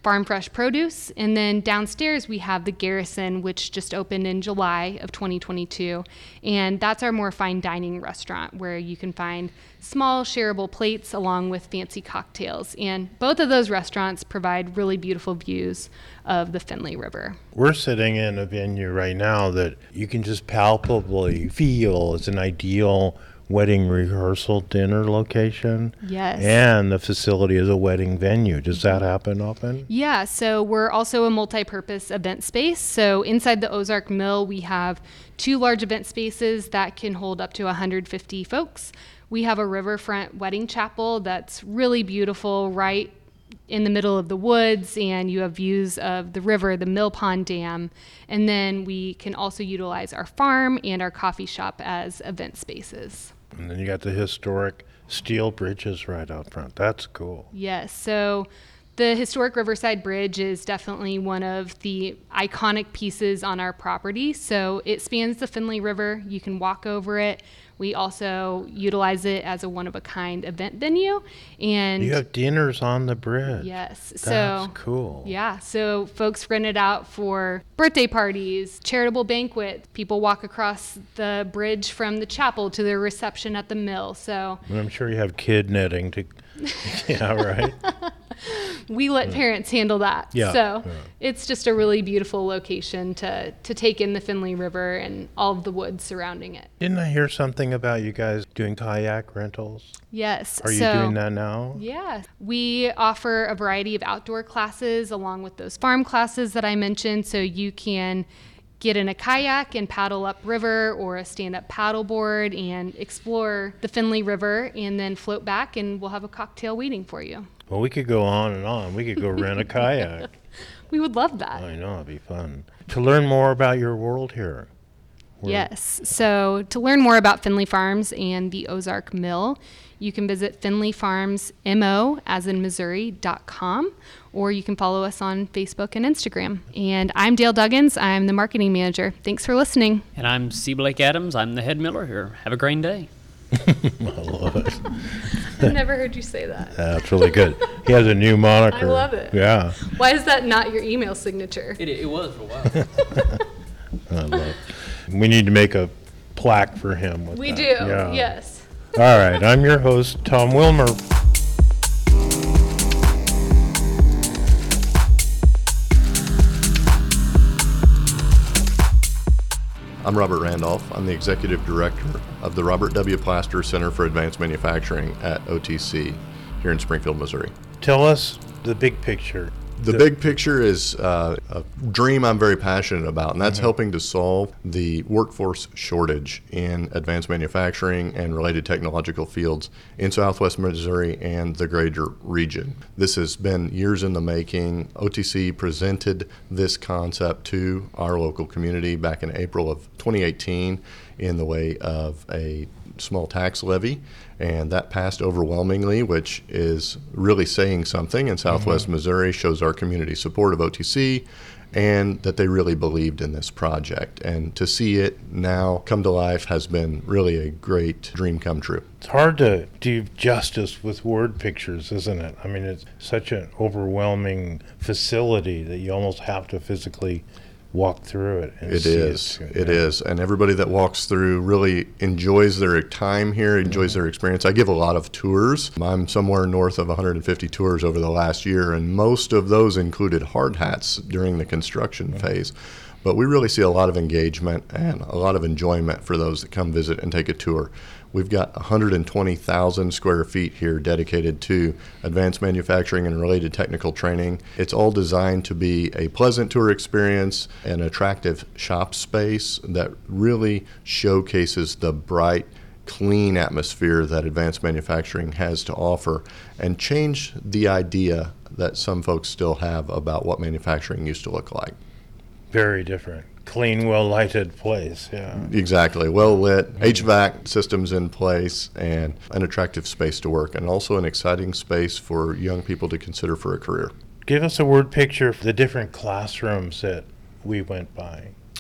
[SPEAKER 6] farm fresh produce. And then downstairs we have the Garrison, which just opened in July of twenty twenty-two. And that's our more fine dining restaurant where you can find small shareable plates along with fancy cocktails. And both of those restaurants provide really beautiful views of the Finley River.
[SPEAKER 2] We're sitting in a venue right now that you can just palpably feel is an ideal wedding rehearsal dinner location.
[SPEAKER 6] Yes.
[SPEAKER 2] And the facility is a wedding venue. Does that happen often?
[SPEAKER 6] Yeah, so we're also a multi-purpose event space. So inside the Ozark Mill, we have two large event spaces that can hold up to one hundred fifty folks. We have a riverfront wedding chapel that's really beautiful, right in the middle of the woods, and you have views of the river, the Mill Pond Dam. And then we can also utilize our farm and our coffee shop as event spaces.
[SPEAKER 2] And then you got the historic steel bridges right out front. That's cool.
[SPEAKER 6] Yes, so the historic Riverside Bridge is definitely one of the iconic pieces on our property. So it spans the Finley River. You can walk over it. We also utilize it as a one-of-a-kind event venue. And
[SPEAKER 2] you have dinners on the bridge.
[SPEAKER 6] Yes.
[SPEAKER 2] That's
[SPEAKER 6] so
[SPEAKER 2] cool.
[SPEAKER 6] Yeah. So folks rent it out for birthday parties, charitable banquets. People walk across the bridge from the chapel to their reception at the mill. So
[SPEAKER 2] And I'm sure you have kid netting to, yeah, right?
[SPEAKER 6] we let parents handle that.
[SPEAKER 2] Yeah,
[SPEAKER 6] So
[SPEAKER 2] yeah.
[SPEAKER 6] it's just a really beautiful location to, to take in the Finley River and all of the woods surrounding it.
[SPEAKER 2] Didn't I hear something about you guys doing kayak rentals?
[SPEAKER 6] Yes.
[SPEAKER 2] Are you
[SPEAKER 6] so,
[SPEAKER 2] doing that now?
[SPEAKER 6] Yeah. We offer a variety of outdoor classes along with those farm classes that I mentioned. So you can get in a kayak and paddle upriver or a stand-up paddleboard and explore the Finley River and then float back, and we'll have a cocktail waiting for you.
[SPEAKER 2] Well, we could go on and on. We could go rent a kayak.
[SPEAKER 6] We would love that.
[SPEAKER 2] I know, it'd be fun. To learn more about your world here. where-
[SPEAKER 6] Yes. So to learn more about Finley Farms and the Ozark Mill, you can visit finley farms mo as in Missouri dot com, or you can follow us on Facebook and Instagram. And I'm Dale Duggins. I'm the marketing manager. Thanks for listening.
[SPEAKER 7] And I'm C. Blake Adams. I'm the head miller here. Have a great day.
[SPEAKER 2] I love it.
[SPEAKER 6] I've never heard you say that.
[SPEAKER 2] That's really good. He has a new moniker.
[SPEAKER 6] I love it.
[SPEAKER 2] Yeah.
[SPEAKER 6] Why is that not your email signature?
[SPEAKER 7] It, it was for a while.
[SPEAKER 2] I love it. We need to make a plaque for him with
[SPEAKER 6] We
[SPEAKER 2] that.
[SPEAKER 6] do,
[SPEAKER 2] Yeah.
[SPEAKER 6] yes.
[SPEAKER 2] All right. I'm your host, Tom Wilmer.
[SPEAKER 8] I'm Robert Randolph. I'm the Executive Director of the Robert W. Plaster Center for Advanced Manufacturing at O T C here in Springfield, Missouri.
[SPEAKER 2] Tell us the big picture.
[SPEAKER 8] The big picture is uh, a dream I'm very passionate about, and that's helping to solve the workforce shortage in advanced manufacturing and related technological fields in Southwest Missouri and the greater region. This has been years in the making. O T C presented this concept to our local community back in April of twenty eighteen in the way of a small tax levy, and that passed overwhelmingly, which is really saying something in Southwest mm-hmm. Missouri, shows our community support of O T C and that they really believed in this project. And to see it now come to life has been really a great dream come true.
[SPEAKER 2] It's hard to do justice with word pictures, isn't it? I mean, it's such an overwhelming facility that you almost have to physically walk through it. And
[SPEAKER 8] It
[SPEAKER 2] see
[SPEAKER 8] is.
[SPEAKER 2] It,
[SPEAKER 8] It
[SPEAKER 2] yeah.
[SPEAKER 8] is. And everybody that walks through really enjoys their time here, enjoys their experience. I give a lot of tours. I'm somewhere north of one hundred fifty tours over the last year, and most of those included hard hats during the construction phase. But we really see a lot of engagement and a lot of enjoyment for those that come visit and take a tour. We've got one hundred twenty thousand square feet here dedicated to advanced manufacturing and related technical training. It's all designed to be a pleasant tour experience, an attractive shop space that really showcases the bright, clean atmosphere that advanced manufacturing has to offer, and change the idea that some folks still have about what manufacturing used to look like.
[SPEAKER 2] Very different. Clean, well-lighted place, yeah.
[SPEAKER 8] Exactly. Well lit, H V A C systems in place, and an attractive space to work, and also an exciting space for young people to consider for a career.
[SPEAKER 2] Give us a word picture of the different classrooms that we went by.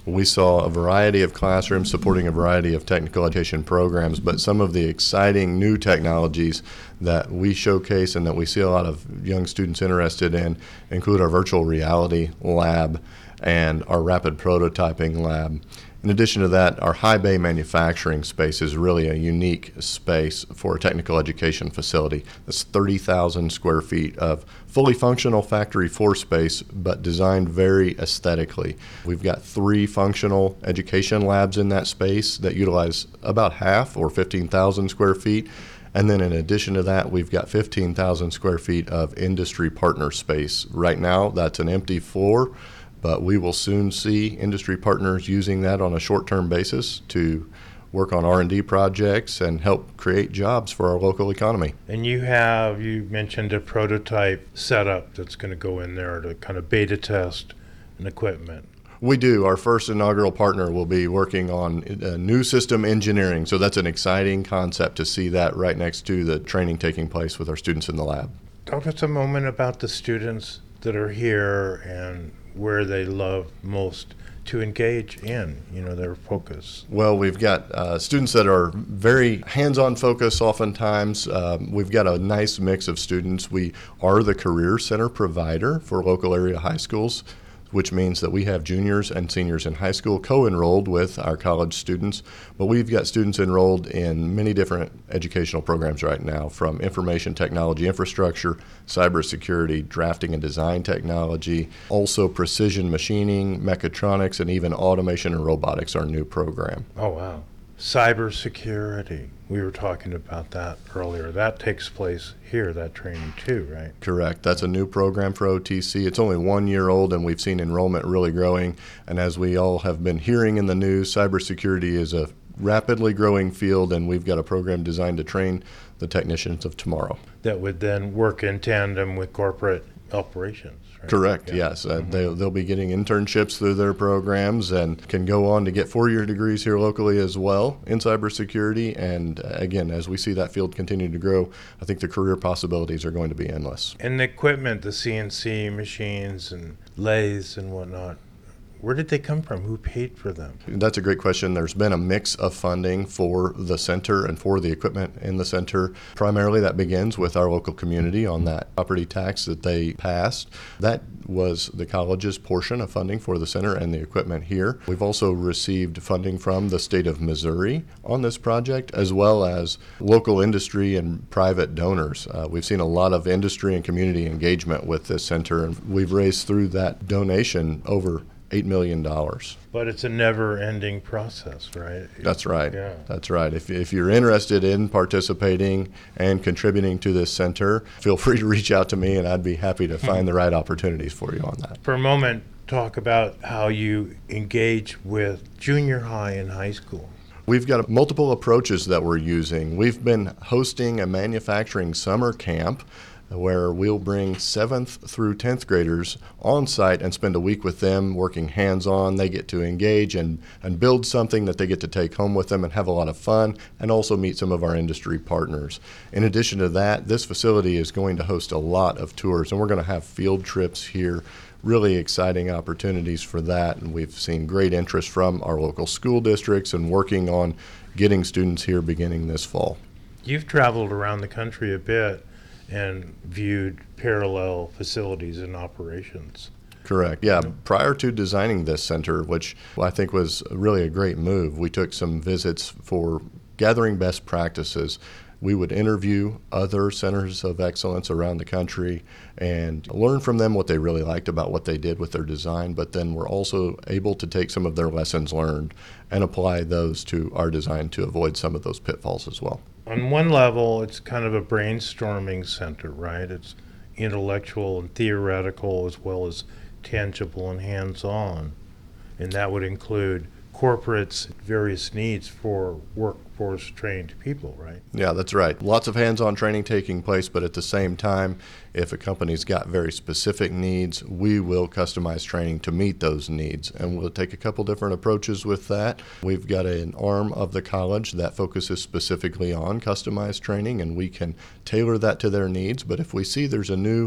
[SPEAKER 8] We saw a variety of classrooms supporting a variety of technical education programs, but some of the exciting new technologies that we showcase and that we see a lot of young students interested in include our virtual reality lab and our rapid prototyping lab. In addition to that, our high bay manufacturing space is really a unique space for a technical education facility. It's thirty thousand square feet of fully functional factory floor space, but designed very aesthetically. We've got three functional education labs in that space that utilize about half, or fifteen thousand square feet. And then in addition to that, we've got fifteen thousand square feet of industry partner space. Right now, that's an empty floor, but we will soon see industry partners using that on a short-term basis to work on R and D projects and help create jobs for our local economy.
[SPEAKER 2] And you have, you mentioned a prototype setup that's going to go in there to kind of beta test an equipment.
[SPEAKER 8] We do. Our first inaugural partner will be working on uh, new system engineering, so that's an exciting concept to see that right next to the training taking place with our students in the lab.
[SPEAKER 2] Talk to us a moment about the students that are here and where they love most to engage in, you know, their focus.
[SPEAKER 8] Well, we've got uh, students that are very hands-on focused oftentimes. Um, we've got a nice mix of students. We are the Career Center provider for local area high schools, which means that we have juniors and seniors in high school co-enrolled with our college students. But we've got students enrolled in many different educational programs right now, from information technology infrastructure, cybersecurity, drafting and design technology, also precision machining, mechatronics, and even automation and robotics, our new program.
[SPEAKER 2] Oh, wow. Cybersecurity. We were talking about that earlier. That takes place here, that training too, right?
[SPEAKER 8] Correct. That's a new program for O T C. It's only one year old, and we've seen enrollment really growing. And as we all have been hearing in the news, cybersecurity is a rapidly growing field, and we've got a program designed to train the technicians of tomorrow.
[SPEAKER 2] That would then work in tandem with corporate operations, right?
[SPEAKER 8] Correct,
[SPEAKER 2] Yeah.
[SPEAKER 8] yes. Uh, they, they'll be getting internships through their programs and can go on to get four-year degrees here locally as well in cybersecurity. And uh, again, as we see that field continue to grow, I think the career possibilities are going to be endless.
[SPEAKER 2] And the equipment, the C N C machines and lathes and whatnot, where did they come from? Who paid for them?
[SPEAKER 8] That's a great question. There's been a mix of funding for the center and for the equipment in the center. Primarily that begins with our local community on that property tax that they passed. That was the college's portion of funding for the center and the equipment here. We've also received funding from the state of Missouri on this project, as well as local industry and private donors. Uh, we've seen a lot of industry and community engagement with this center, and we've raised through that donation over eight million dollars.
[SPEAKER 2] But it's a never-ending process, right?
[SPEAKER 8] That's right.
[SPEAKER 2] Yeah.
[SPEAKER 8] That's right. If, if you're interested in participating and contributing to this center, feel free to reach out to me, and I'd be happy to find the right opportunities for you on that.
[SPEAKER 2] For a moment, talk about how you engage with junior high and high school.
[SPEAKER 8] We've got multiple approaches that we're using. We've been hosting a manufacturing summer camp where we'll bring seventh through tenth graders on site and spend a week with them working hands-on. They get to engage and, and build something that they get to take home with them and have a lot of fun, and also meet some of our industry partners. In addition to that, this facility is going to host a lot of tours, and we're going to have field trips here. Really exciting opportunities for that, and we've seen great interest from our local school districts and working on getting students here beginning this fall.
[SPEAKER 2] You've traveled around the country a bit and viewed parallel facilities and operations.
[SPEAKER 8] Correct. Yeah. Prior to designing this center, which I think was really a great move, we took some visits for gathering best practices. We would interview other centers of excellence around the country and learn from them what they really liked about what they did with their design, but then we're also able to take some of their lessons learned and apply those to our design to avoid some of those pitfalls as well.
[SPEAKER 2] On one level, it's kind of a brainstorming center, right? It's intellectual and theoretical as well as tangible and hands-on. And that would include corporates' various needs for workforce trained people, right?
[SPEAKER 8] Yeah, that's right. Lots of hands-on training taking place, but at the same time, if a company's got very specific needs, we will customize training to meet those needs. And we'll take a couple different approaches with that. We've got an arm of the college that focuses specifically on customized training, and we can tailor that to their needs. But if we see there's a new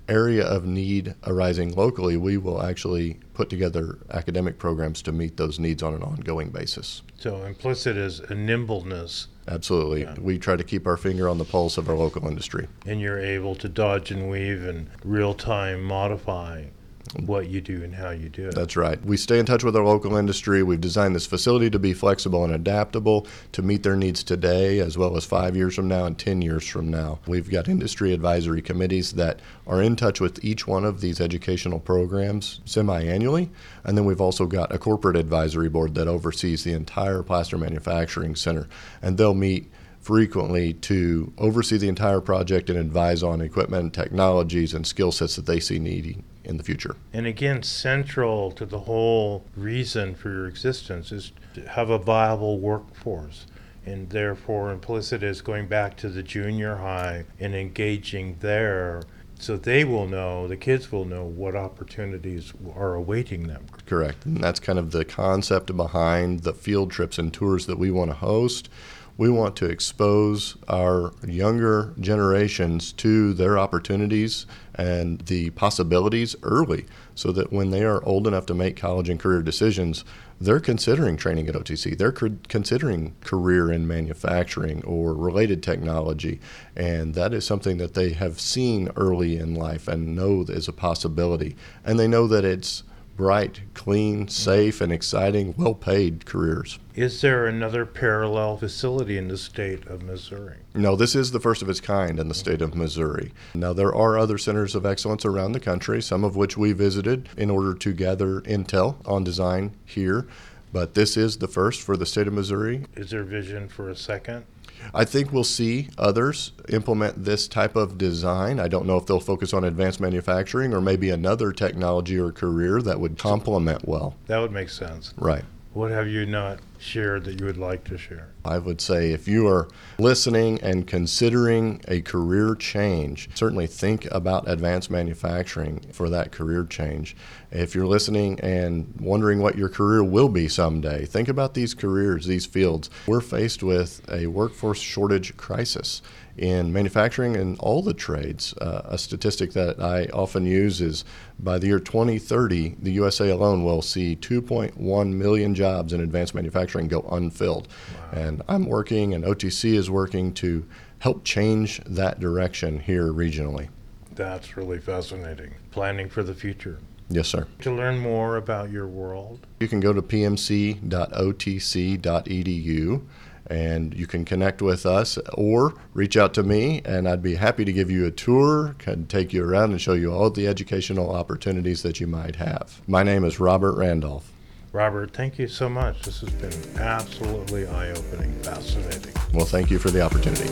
[SPEAKER 8] area of need arising locally, we will actually put together academic programs to meet those needs on an ongoing basis.
[SPEAKER 2] So implicit is a nimbleness,
[SPEAKER 8] Absolutely.
[SPEAKER 2] Yeah.
[SPEAKER 8] We try to keep our finger on the pulse of our local industry.
[SPEAKER 2] and you're able to dodge and weave and real-time modify what you do and how you do it.
[SPEAKER 8] That's right. We stay in touch with our local industry. We've designed this facility to be flexible and adaptable to meet their needs today as well as five years from now and ten years from now. We've got industry advisory committees that are in touch with each one of these educational programs semi-annually. And then we've also got a corporate advisory board that oversees the entire plaster manufacturing center. And they'll meet frequently to oversee the entire project and advise on equipment, technologies, and skill sets that they see needing in the future.
[SPEAKER 2] And again, central to the whole reason for your existence is to have a viable workforce. And therefore, implicit is going back to the junior high and engaging there so they will know, the kids will know what opportunities are awaiting them.
[SPEAKER 8] Correct. And that's kind of the concept behind the field trips and tours that we want to host. We want to expose our younger generations to their opportunities and the possibilities early so that when they are old enough to make college and career decisions, they're considering training at O T C. They're c- considering career in manufacturing or related technology. And that is something that they have seen early in life and know is a possibility. And they know that it's bright, clean, safe, and exciting, well-paid careers.
[SPEAKER 2] Is there another parallel facility in the state of Missouri?
[SPEAKER 8] No, this is the first of its kind in the state of Missouri. Now, there are other centers of excellence around the country, some of which we visited in order to gather intel on design here, but this is the first for the state of Missouri.
[SPEAKER 2] Is there vision for a second?
[SPEAKER 8] I think we'll see others implement this type of design. I don't know if they'll focus on advanced manufacturing or maybe another technology or career that would complement well.
[SPEAKER 2] That would make sense.
[SPEAKER 8] Right.
[SPEAKER 2] What have you not shared that you would like to share?
[SPEAKER 8] I would say if you are listening and considering a career change, certainly think about advanced manufacturing for that career change. If you're listening and wondering what your career will be someday, think about these careers, these fields. We're faced with a workforce shortage crisis in manufacturing and all the trades. Uh, a statistic that I often use is by the year twenty thirty, the U S A alone will see two point one million jobs in advanced manufacturing go unfilled. Wow. And I'm working and O T C is working to help change that direction here regionally.
[SPEAKER 2] That's really fascinating. Planning for the future.
[SPEAKER 8] Yes, sir.
[SPEAKER 2] To learn more about your world,
[SPEAKER 8] you can go to p m c dot o t c dot e d u and you can connect with us or reach out to me, and I'd be happy to give you a tour, can take you around and show you all the educational opportunities that you might have. My name is Robert Randolph.
[SPEAKER 2] Robert, thank you so much. This has been absolutely eye-opening, fascinating.
[SPEAKER 8] Well, thank you for the opportunity.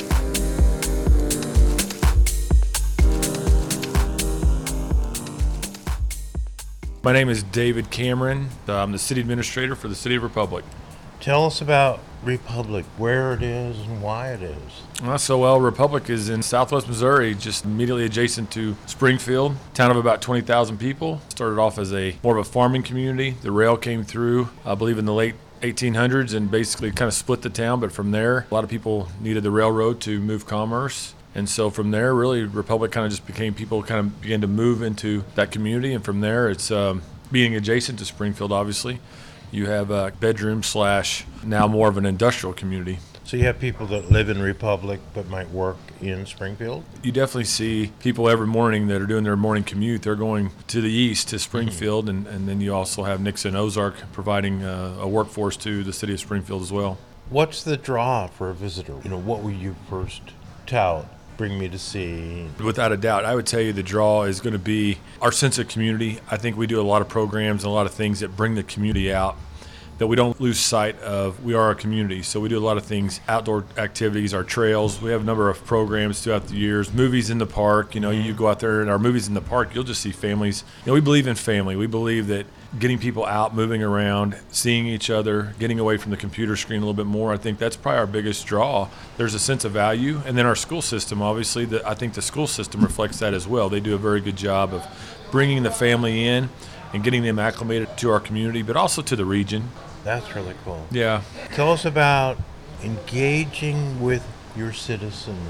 [SPEAKER 9] My name is David Cameron. I'm the city administrator for the City of Republic.
[SPEAKER 2] Tell us about Republic, where it is and why it is.
[SPEAKER 9] Uh, so, well, Republic is in southwest Missouri, just immediately adjacent to Springfield, town of about twenty thousand people. Started off as a more of a farming community. The rail came through, I believe, in the late eighteen hundreds and basically kind of split the town. But from there, a lot of people needed the railroad to move commerce. And so from there, really, Republic kind of just became, people kind of began to move into that community. And from there, it's um, being adjacent to Springfield, obviously. You have a bedroom slash now more of an industrial community.
[SPEAKER 2] So you have people that live in Republic but might work in Springfield?
[SPEAKER 9] You definitely see people every morning that are doing their morning commute. They're going to the east to Springfield, mm-hmm. and, and then you also have Nixon Ozark providing uh, a workforce to the city of Springfield as well.
[SPEAKER 2] What's the draw for a visitor? You know, what will you first tout? Bring me to see?
[SPEAKER 9] Without a doubt, I would tell you the draw is going to be our sense of community. I think we do a lot of programs and a lot of things that bring the community out, that we don't lose sight of. We are a community, so we do a lot of things, outdoor activities, our trails. We have a number of programs throughout the years, movies in the park. You know, you go out there and our movies in the park, you'll just see families. You know, we believe in family. We believe that getting people out, moving around, seeing each other, getting away from the computer screen a little bit more, I think that's probably our biggest draw. There's a sense of value. And then our school system, obviously, the, I think the school system reflects that as well. They do a very good job of bringing the family in and getting them acclimated to our community, but also to the region.
[SPEAKER 2] That's really cool.
[SPEAKER 9] Yeah.
[SPEAKER 2] Tell us about engaging with your citizenry.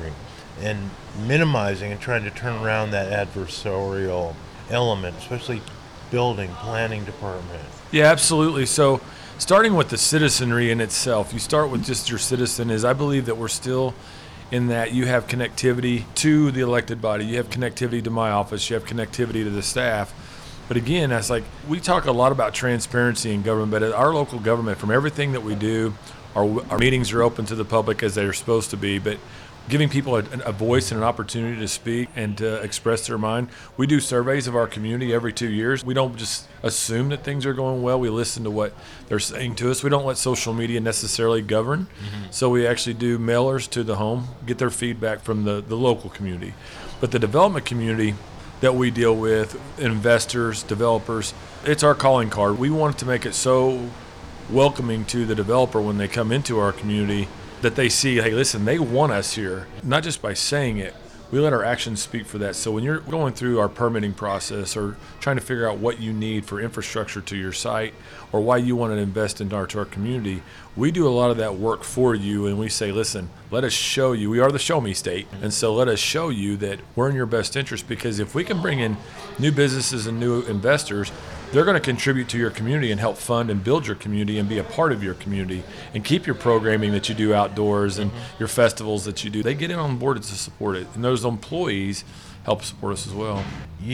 [SPEAKER 2] and minimizing and trying to turn around that adversarial element, especially building, planning department.
[SPEAKER 9] Yeah, absolutely. So starting with the citizenry in itself, you start with just your citizen is I believe that we're still in that you have connectivity to the elected body, you have connectivity to my office, you have connectivity to the staff. But again, that's like, we talk a lot about transparency in government, but at our local government, from everything that we do, our, our meetings are open to the public as they're supposed to be, but giving people a, a voice and an opportunity to speak and to express their mind. We do surveys of our community every two years. We don't just assume that things are going well. We listen to what they're saying to us. We don't let social media necessarily govern. Mm-hmm. So we actually do mailers to the home, get their feedback from the, the local community. But the development community that we deal with, investors, developers, it's our calling card. We want to make it so welcoming to the developer when they come into our community that they see, hey, listen, they want us here, not just by saying it. We let our actions speak for that. So when you're going through our permitting process or trying to figure out what you need for infrastructure to your site or why you want to invest into our, to our community, we do a lot of that work for you, and we say, listen, let us show you. We are the show me state, and so let us show you that we're in your best interest, because if we can bring in new businesses and new investors, they're going to contribute to your community and help fund and build your community and be a part of your community and keep your programming that you do outdoors and mm-hmm. your festivals that you do. They get in on board to support it, and those employees help support us as well.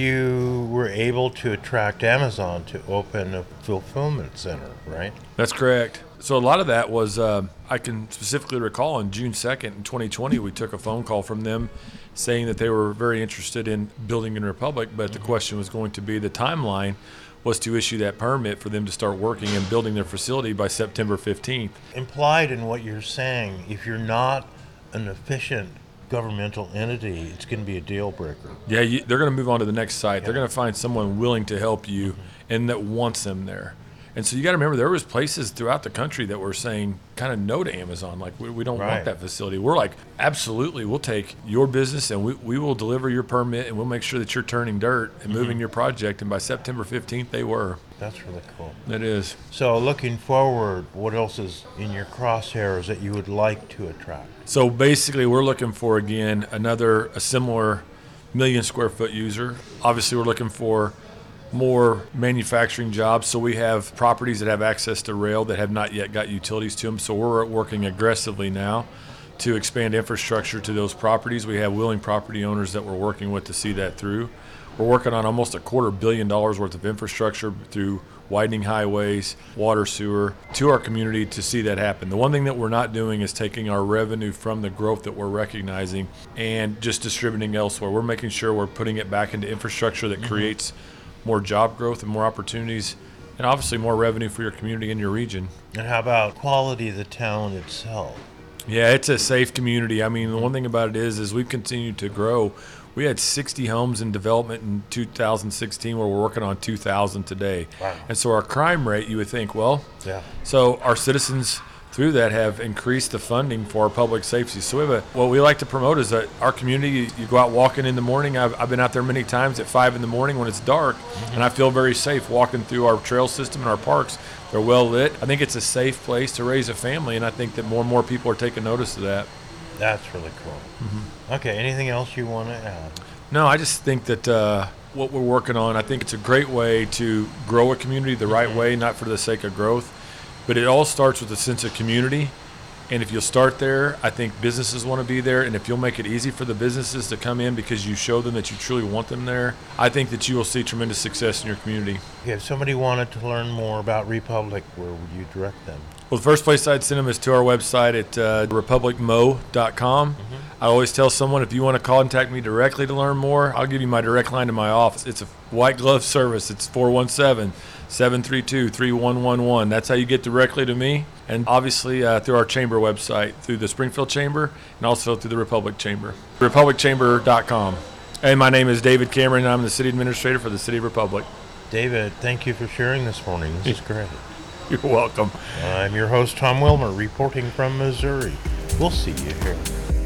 [SPEAKER 2] You were able to attract Amazon to open a fulfillment center, right?
[SPEAKER 9] That's correct. So a lot of that was, uh, I can specifically recall on June second in twenty twenty, we took a phone call from them saying that they were very interested in building in Republic, but the question was going to be the timeline was to issue that permit for them to start working and building their facility by September fifteenth.
[SPEAKER 2] Implied in what you're saying, if you're not an efficient governmental entity, it's going to be a deal breaker.
[SPEAKER 9] Yeah, you, they're going to move on to the next site. Yeah. They're going to find someone willing to help you mm-hmm. and that wants them there. And so you got to remember, there was places throughout the country that were saying kind of no to Amazon. Like, we, we don't right. want that facility. We're like, absolutely, we'll take your business and we, we will deliver your permit and we'll make sure that you're turning dirt and mm-hmm. moving your project. And by September fifteenth, they were.
[SPEAKER 2] That's really cool.
[SPEAKER 9] It is.
[SPEAKER 2] So looking forward, what else is in your crosshairs that you would like to attract?
[SPEAKER 9] So basically, we're looking for, again, another, a similar million square foot user. Obviously, we're looking for more manufacturing jobs. So we have properties that have access to rail that have not yet got utilities to them. So we're working aggressively now to expand infrastructure to those properties. We have willing property owners that we're working with to see that through. We're working on almost a quarter billion dollars worth of infrastructure through widening highways, water, sewer, to our community to see that happen. The one thing that we're not doing is taking our revenue from the growth that we're recognizing and just distributing elsewhere. We're making sure we're putting it back into infrastructure that mm-hmm. creates more job growth and more opportunities, and obviously more revenue for your community and your region.
[SPEAKER 2] And how about quality of the town itself?
[SPEAKER 9] Yeah, it's a safe community. I mean, the one thing about it is, is we've continued to grow. We had sixty homes in development in two thousand sixteen, where we're working on two thousand today.
[SPEAKER 2] Wow.
[SPEAKER 9] And so our crime rate, you would think, well,
[SPEAKER 2] yeah.
[SPEAKER 9] So our citizens through that have increased the funding for our public safety. So we have a, what we like to promote is that our community, you, you go out walking in the morning. I've, I've been out there many times at five in the morning when it's dark, mm-hmm. and I feel very safe walking through our trail system and our parks. They're well lit. I think it's a safe place to raise a family, and I think that more and more people are taking notice of that.
[SPEAKER 2] That's really cool. Mm-hmm. Okay, anything else you want to add?
[SPEAKER 9] No, I just think that uh, what we're working on, I think it's a great way to grow a community the right mm-hmm. way, not for the sake of growth. But it all starts with a sense of community. And if you'll start there, I think businesses want to be there. And if you'll make it easy for the businesses to come in because you show them that you truly want them there, I think that you will see tremendous success in your community.
[SPEAKER 2] If somebody wanted to learn more about Republic, where would you direct them?
[SPEAKER 9] Well, the first place I'd send them is to our website at uh, republic mo dot com. Mm-hmm. I always tell someone, if you want to contact me directly to learn more, I'll give you my direct line to my office. It's a white glove service. It's four one seven, seven three two, three one one one. That's how you get directly to me. And obviously uh, through our chamber website, through the Springfield Chamber, and also through the Republic Chamber, republic chamber dot com. And my name is David Cameron, and I'm the City Administrator for the City of Republic.
[SPEAKER 2] David, thank you for sharing this morning. This is great.
[SPEAKER 9] You're welcome.
[SPEAKER 2] I'm your host, Tom Wilmer, reporting from Missouri. We'll see you here.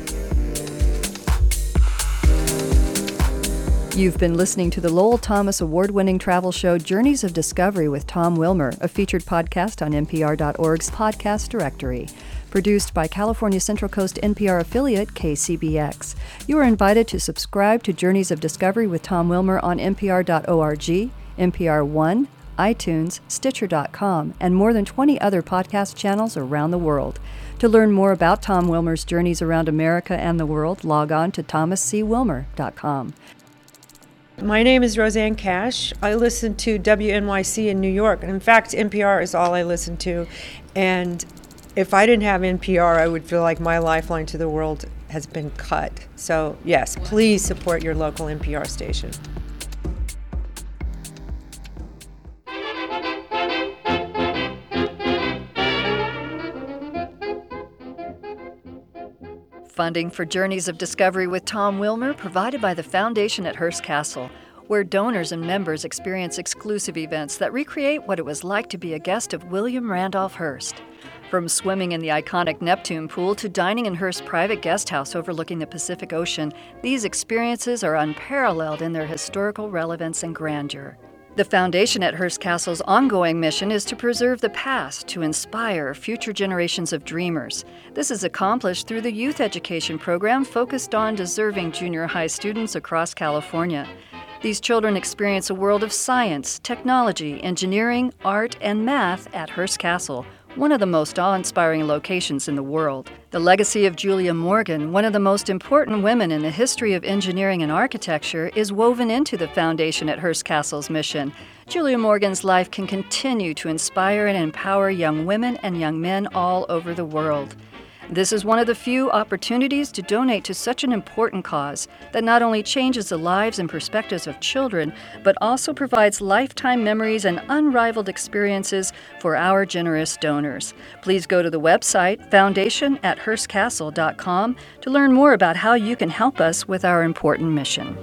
[SPEAKER 1] You've been listening to the Lowell Thomas award-winning travel show Journeys of Discovery with Tom Wilmer, a featured podcast on N P R dot org's podcast directory. Produced by California Central Coast N P R affiliate K C B X. You are invited to subscribe to Journeys of Discovery with Tom Wilmer on N P R dot org, N P R One, iTunes, Stitcher dot com, and more than twenty other podcast channels around the world. To learn more about Tom Wilmer's journeys around America and the world, log on to thomas c wilmer dot com.
[SPEAKER 10] My name is Roseanne Cash. I listen to W N Y C in New York. In fact, N P R is all I listen to. And if I didn't have N P R, I would feel like my lifeline to the world has been cut. So, yes, please support your local N P R station.
[SPEAKER 1] Funding for Journeys of Discovery with Tom Wilmer provided by the Foundation at Hearst Castle, where donors and members experience exclusive events that recreate what it was like to be a guest of William Randolph Hearst. From swimming in the iconic Neptune pool to dining in Hearst's private guest house overlooking the Pacific Ocean, these experiences are unparalleled in their historical relevance and grandeur. The Foundation at Hearst Castle's ongoing mission is to preserve the past to inspire future generations of dreamers. This is accomplished through the youth education program focused on deserving junior high students across California. These children experience a world of science, technology, engineering, art, and math at Hearst Castle, one of the most awe-inspiring locations in the world. The legacy of Julia Morgan, one of the most important women in the history of engineering and architecture, is woven into the Foundation at Hearst Castle's mission. Julia Morgan's life can continue to inspire and empower young women and young men all over the world. This is one of the few opportunities to donate to such an important cause that not only changes the lives and perspectives of children, but also provides lifetime memories and unrivaled experiences for our generous donors. Please go to the website foundation at hearst castle dot com to learn more about how you can help us with our important mission.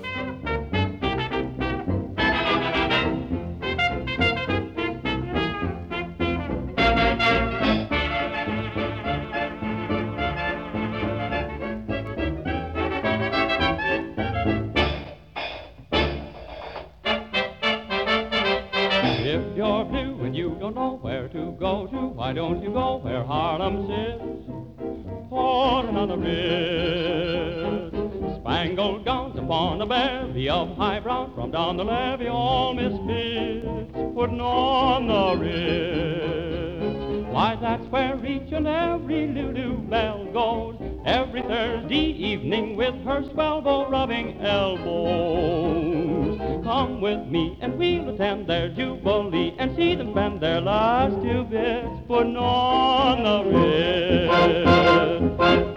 [SPEAKER 11] Why don't you go where Harlem sits, pouring on the wrist, spangled gowns upon a bevy of high brown from down the levee, all misfits putting on the wrist. Why, that's where each and every Lulu belle goes every Thursday evening with her swell-bow rubbing elbows. Come with me and we'll attend their jubilee and see them spend their last two bits putting on the wrist.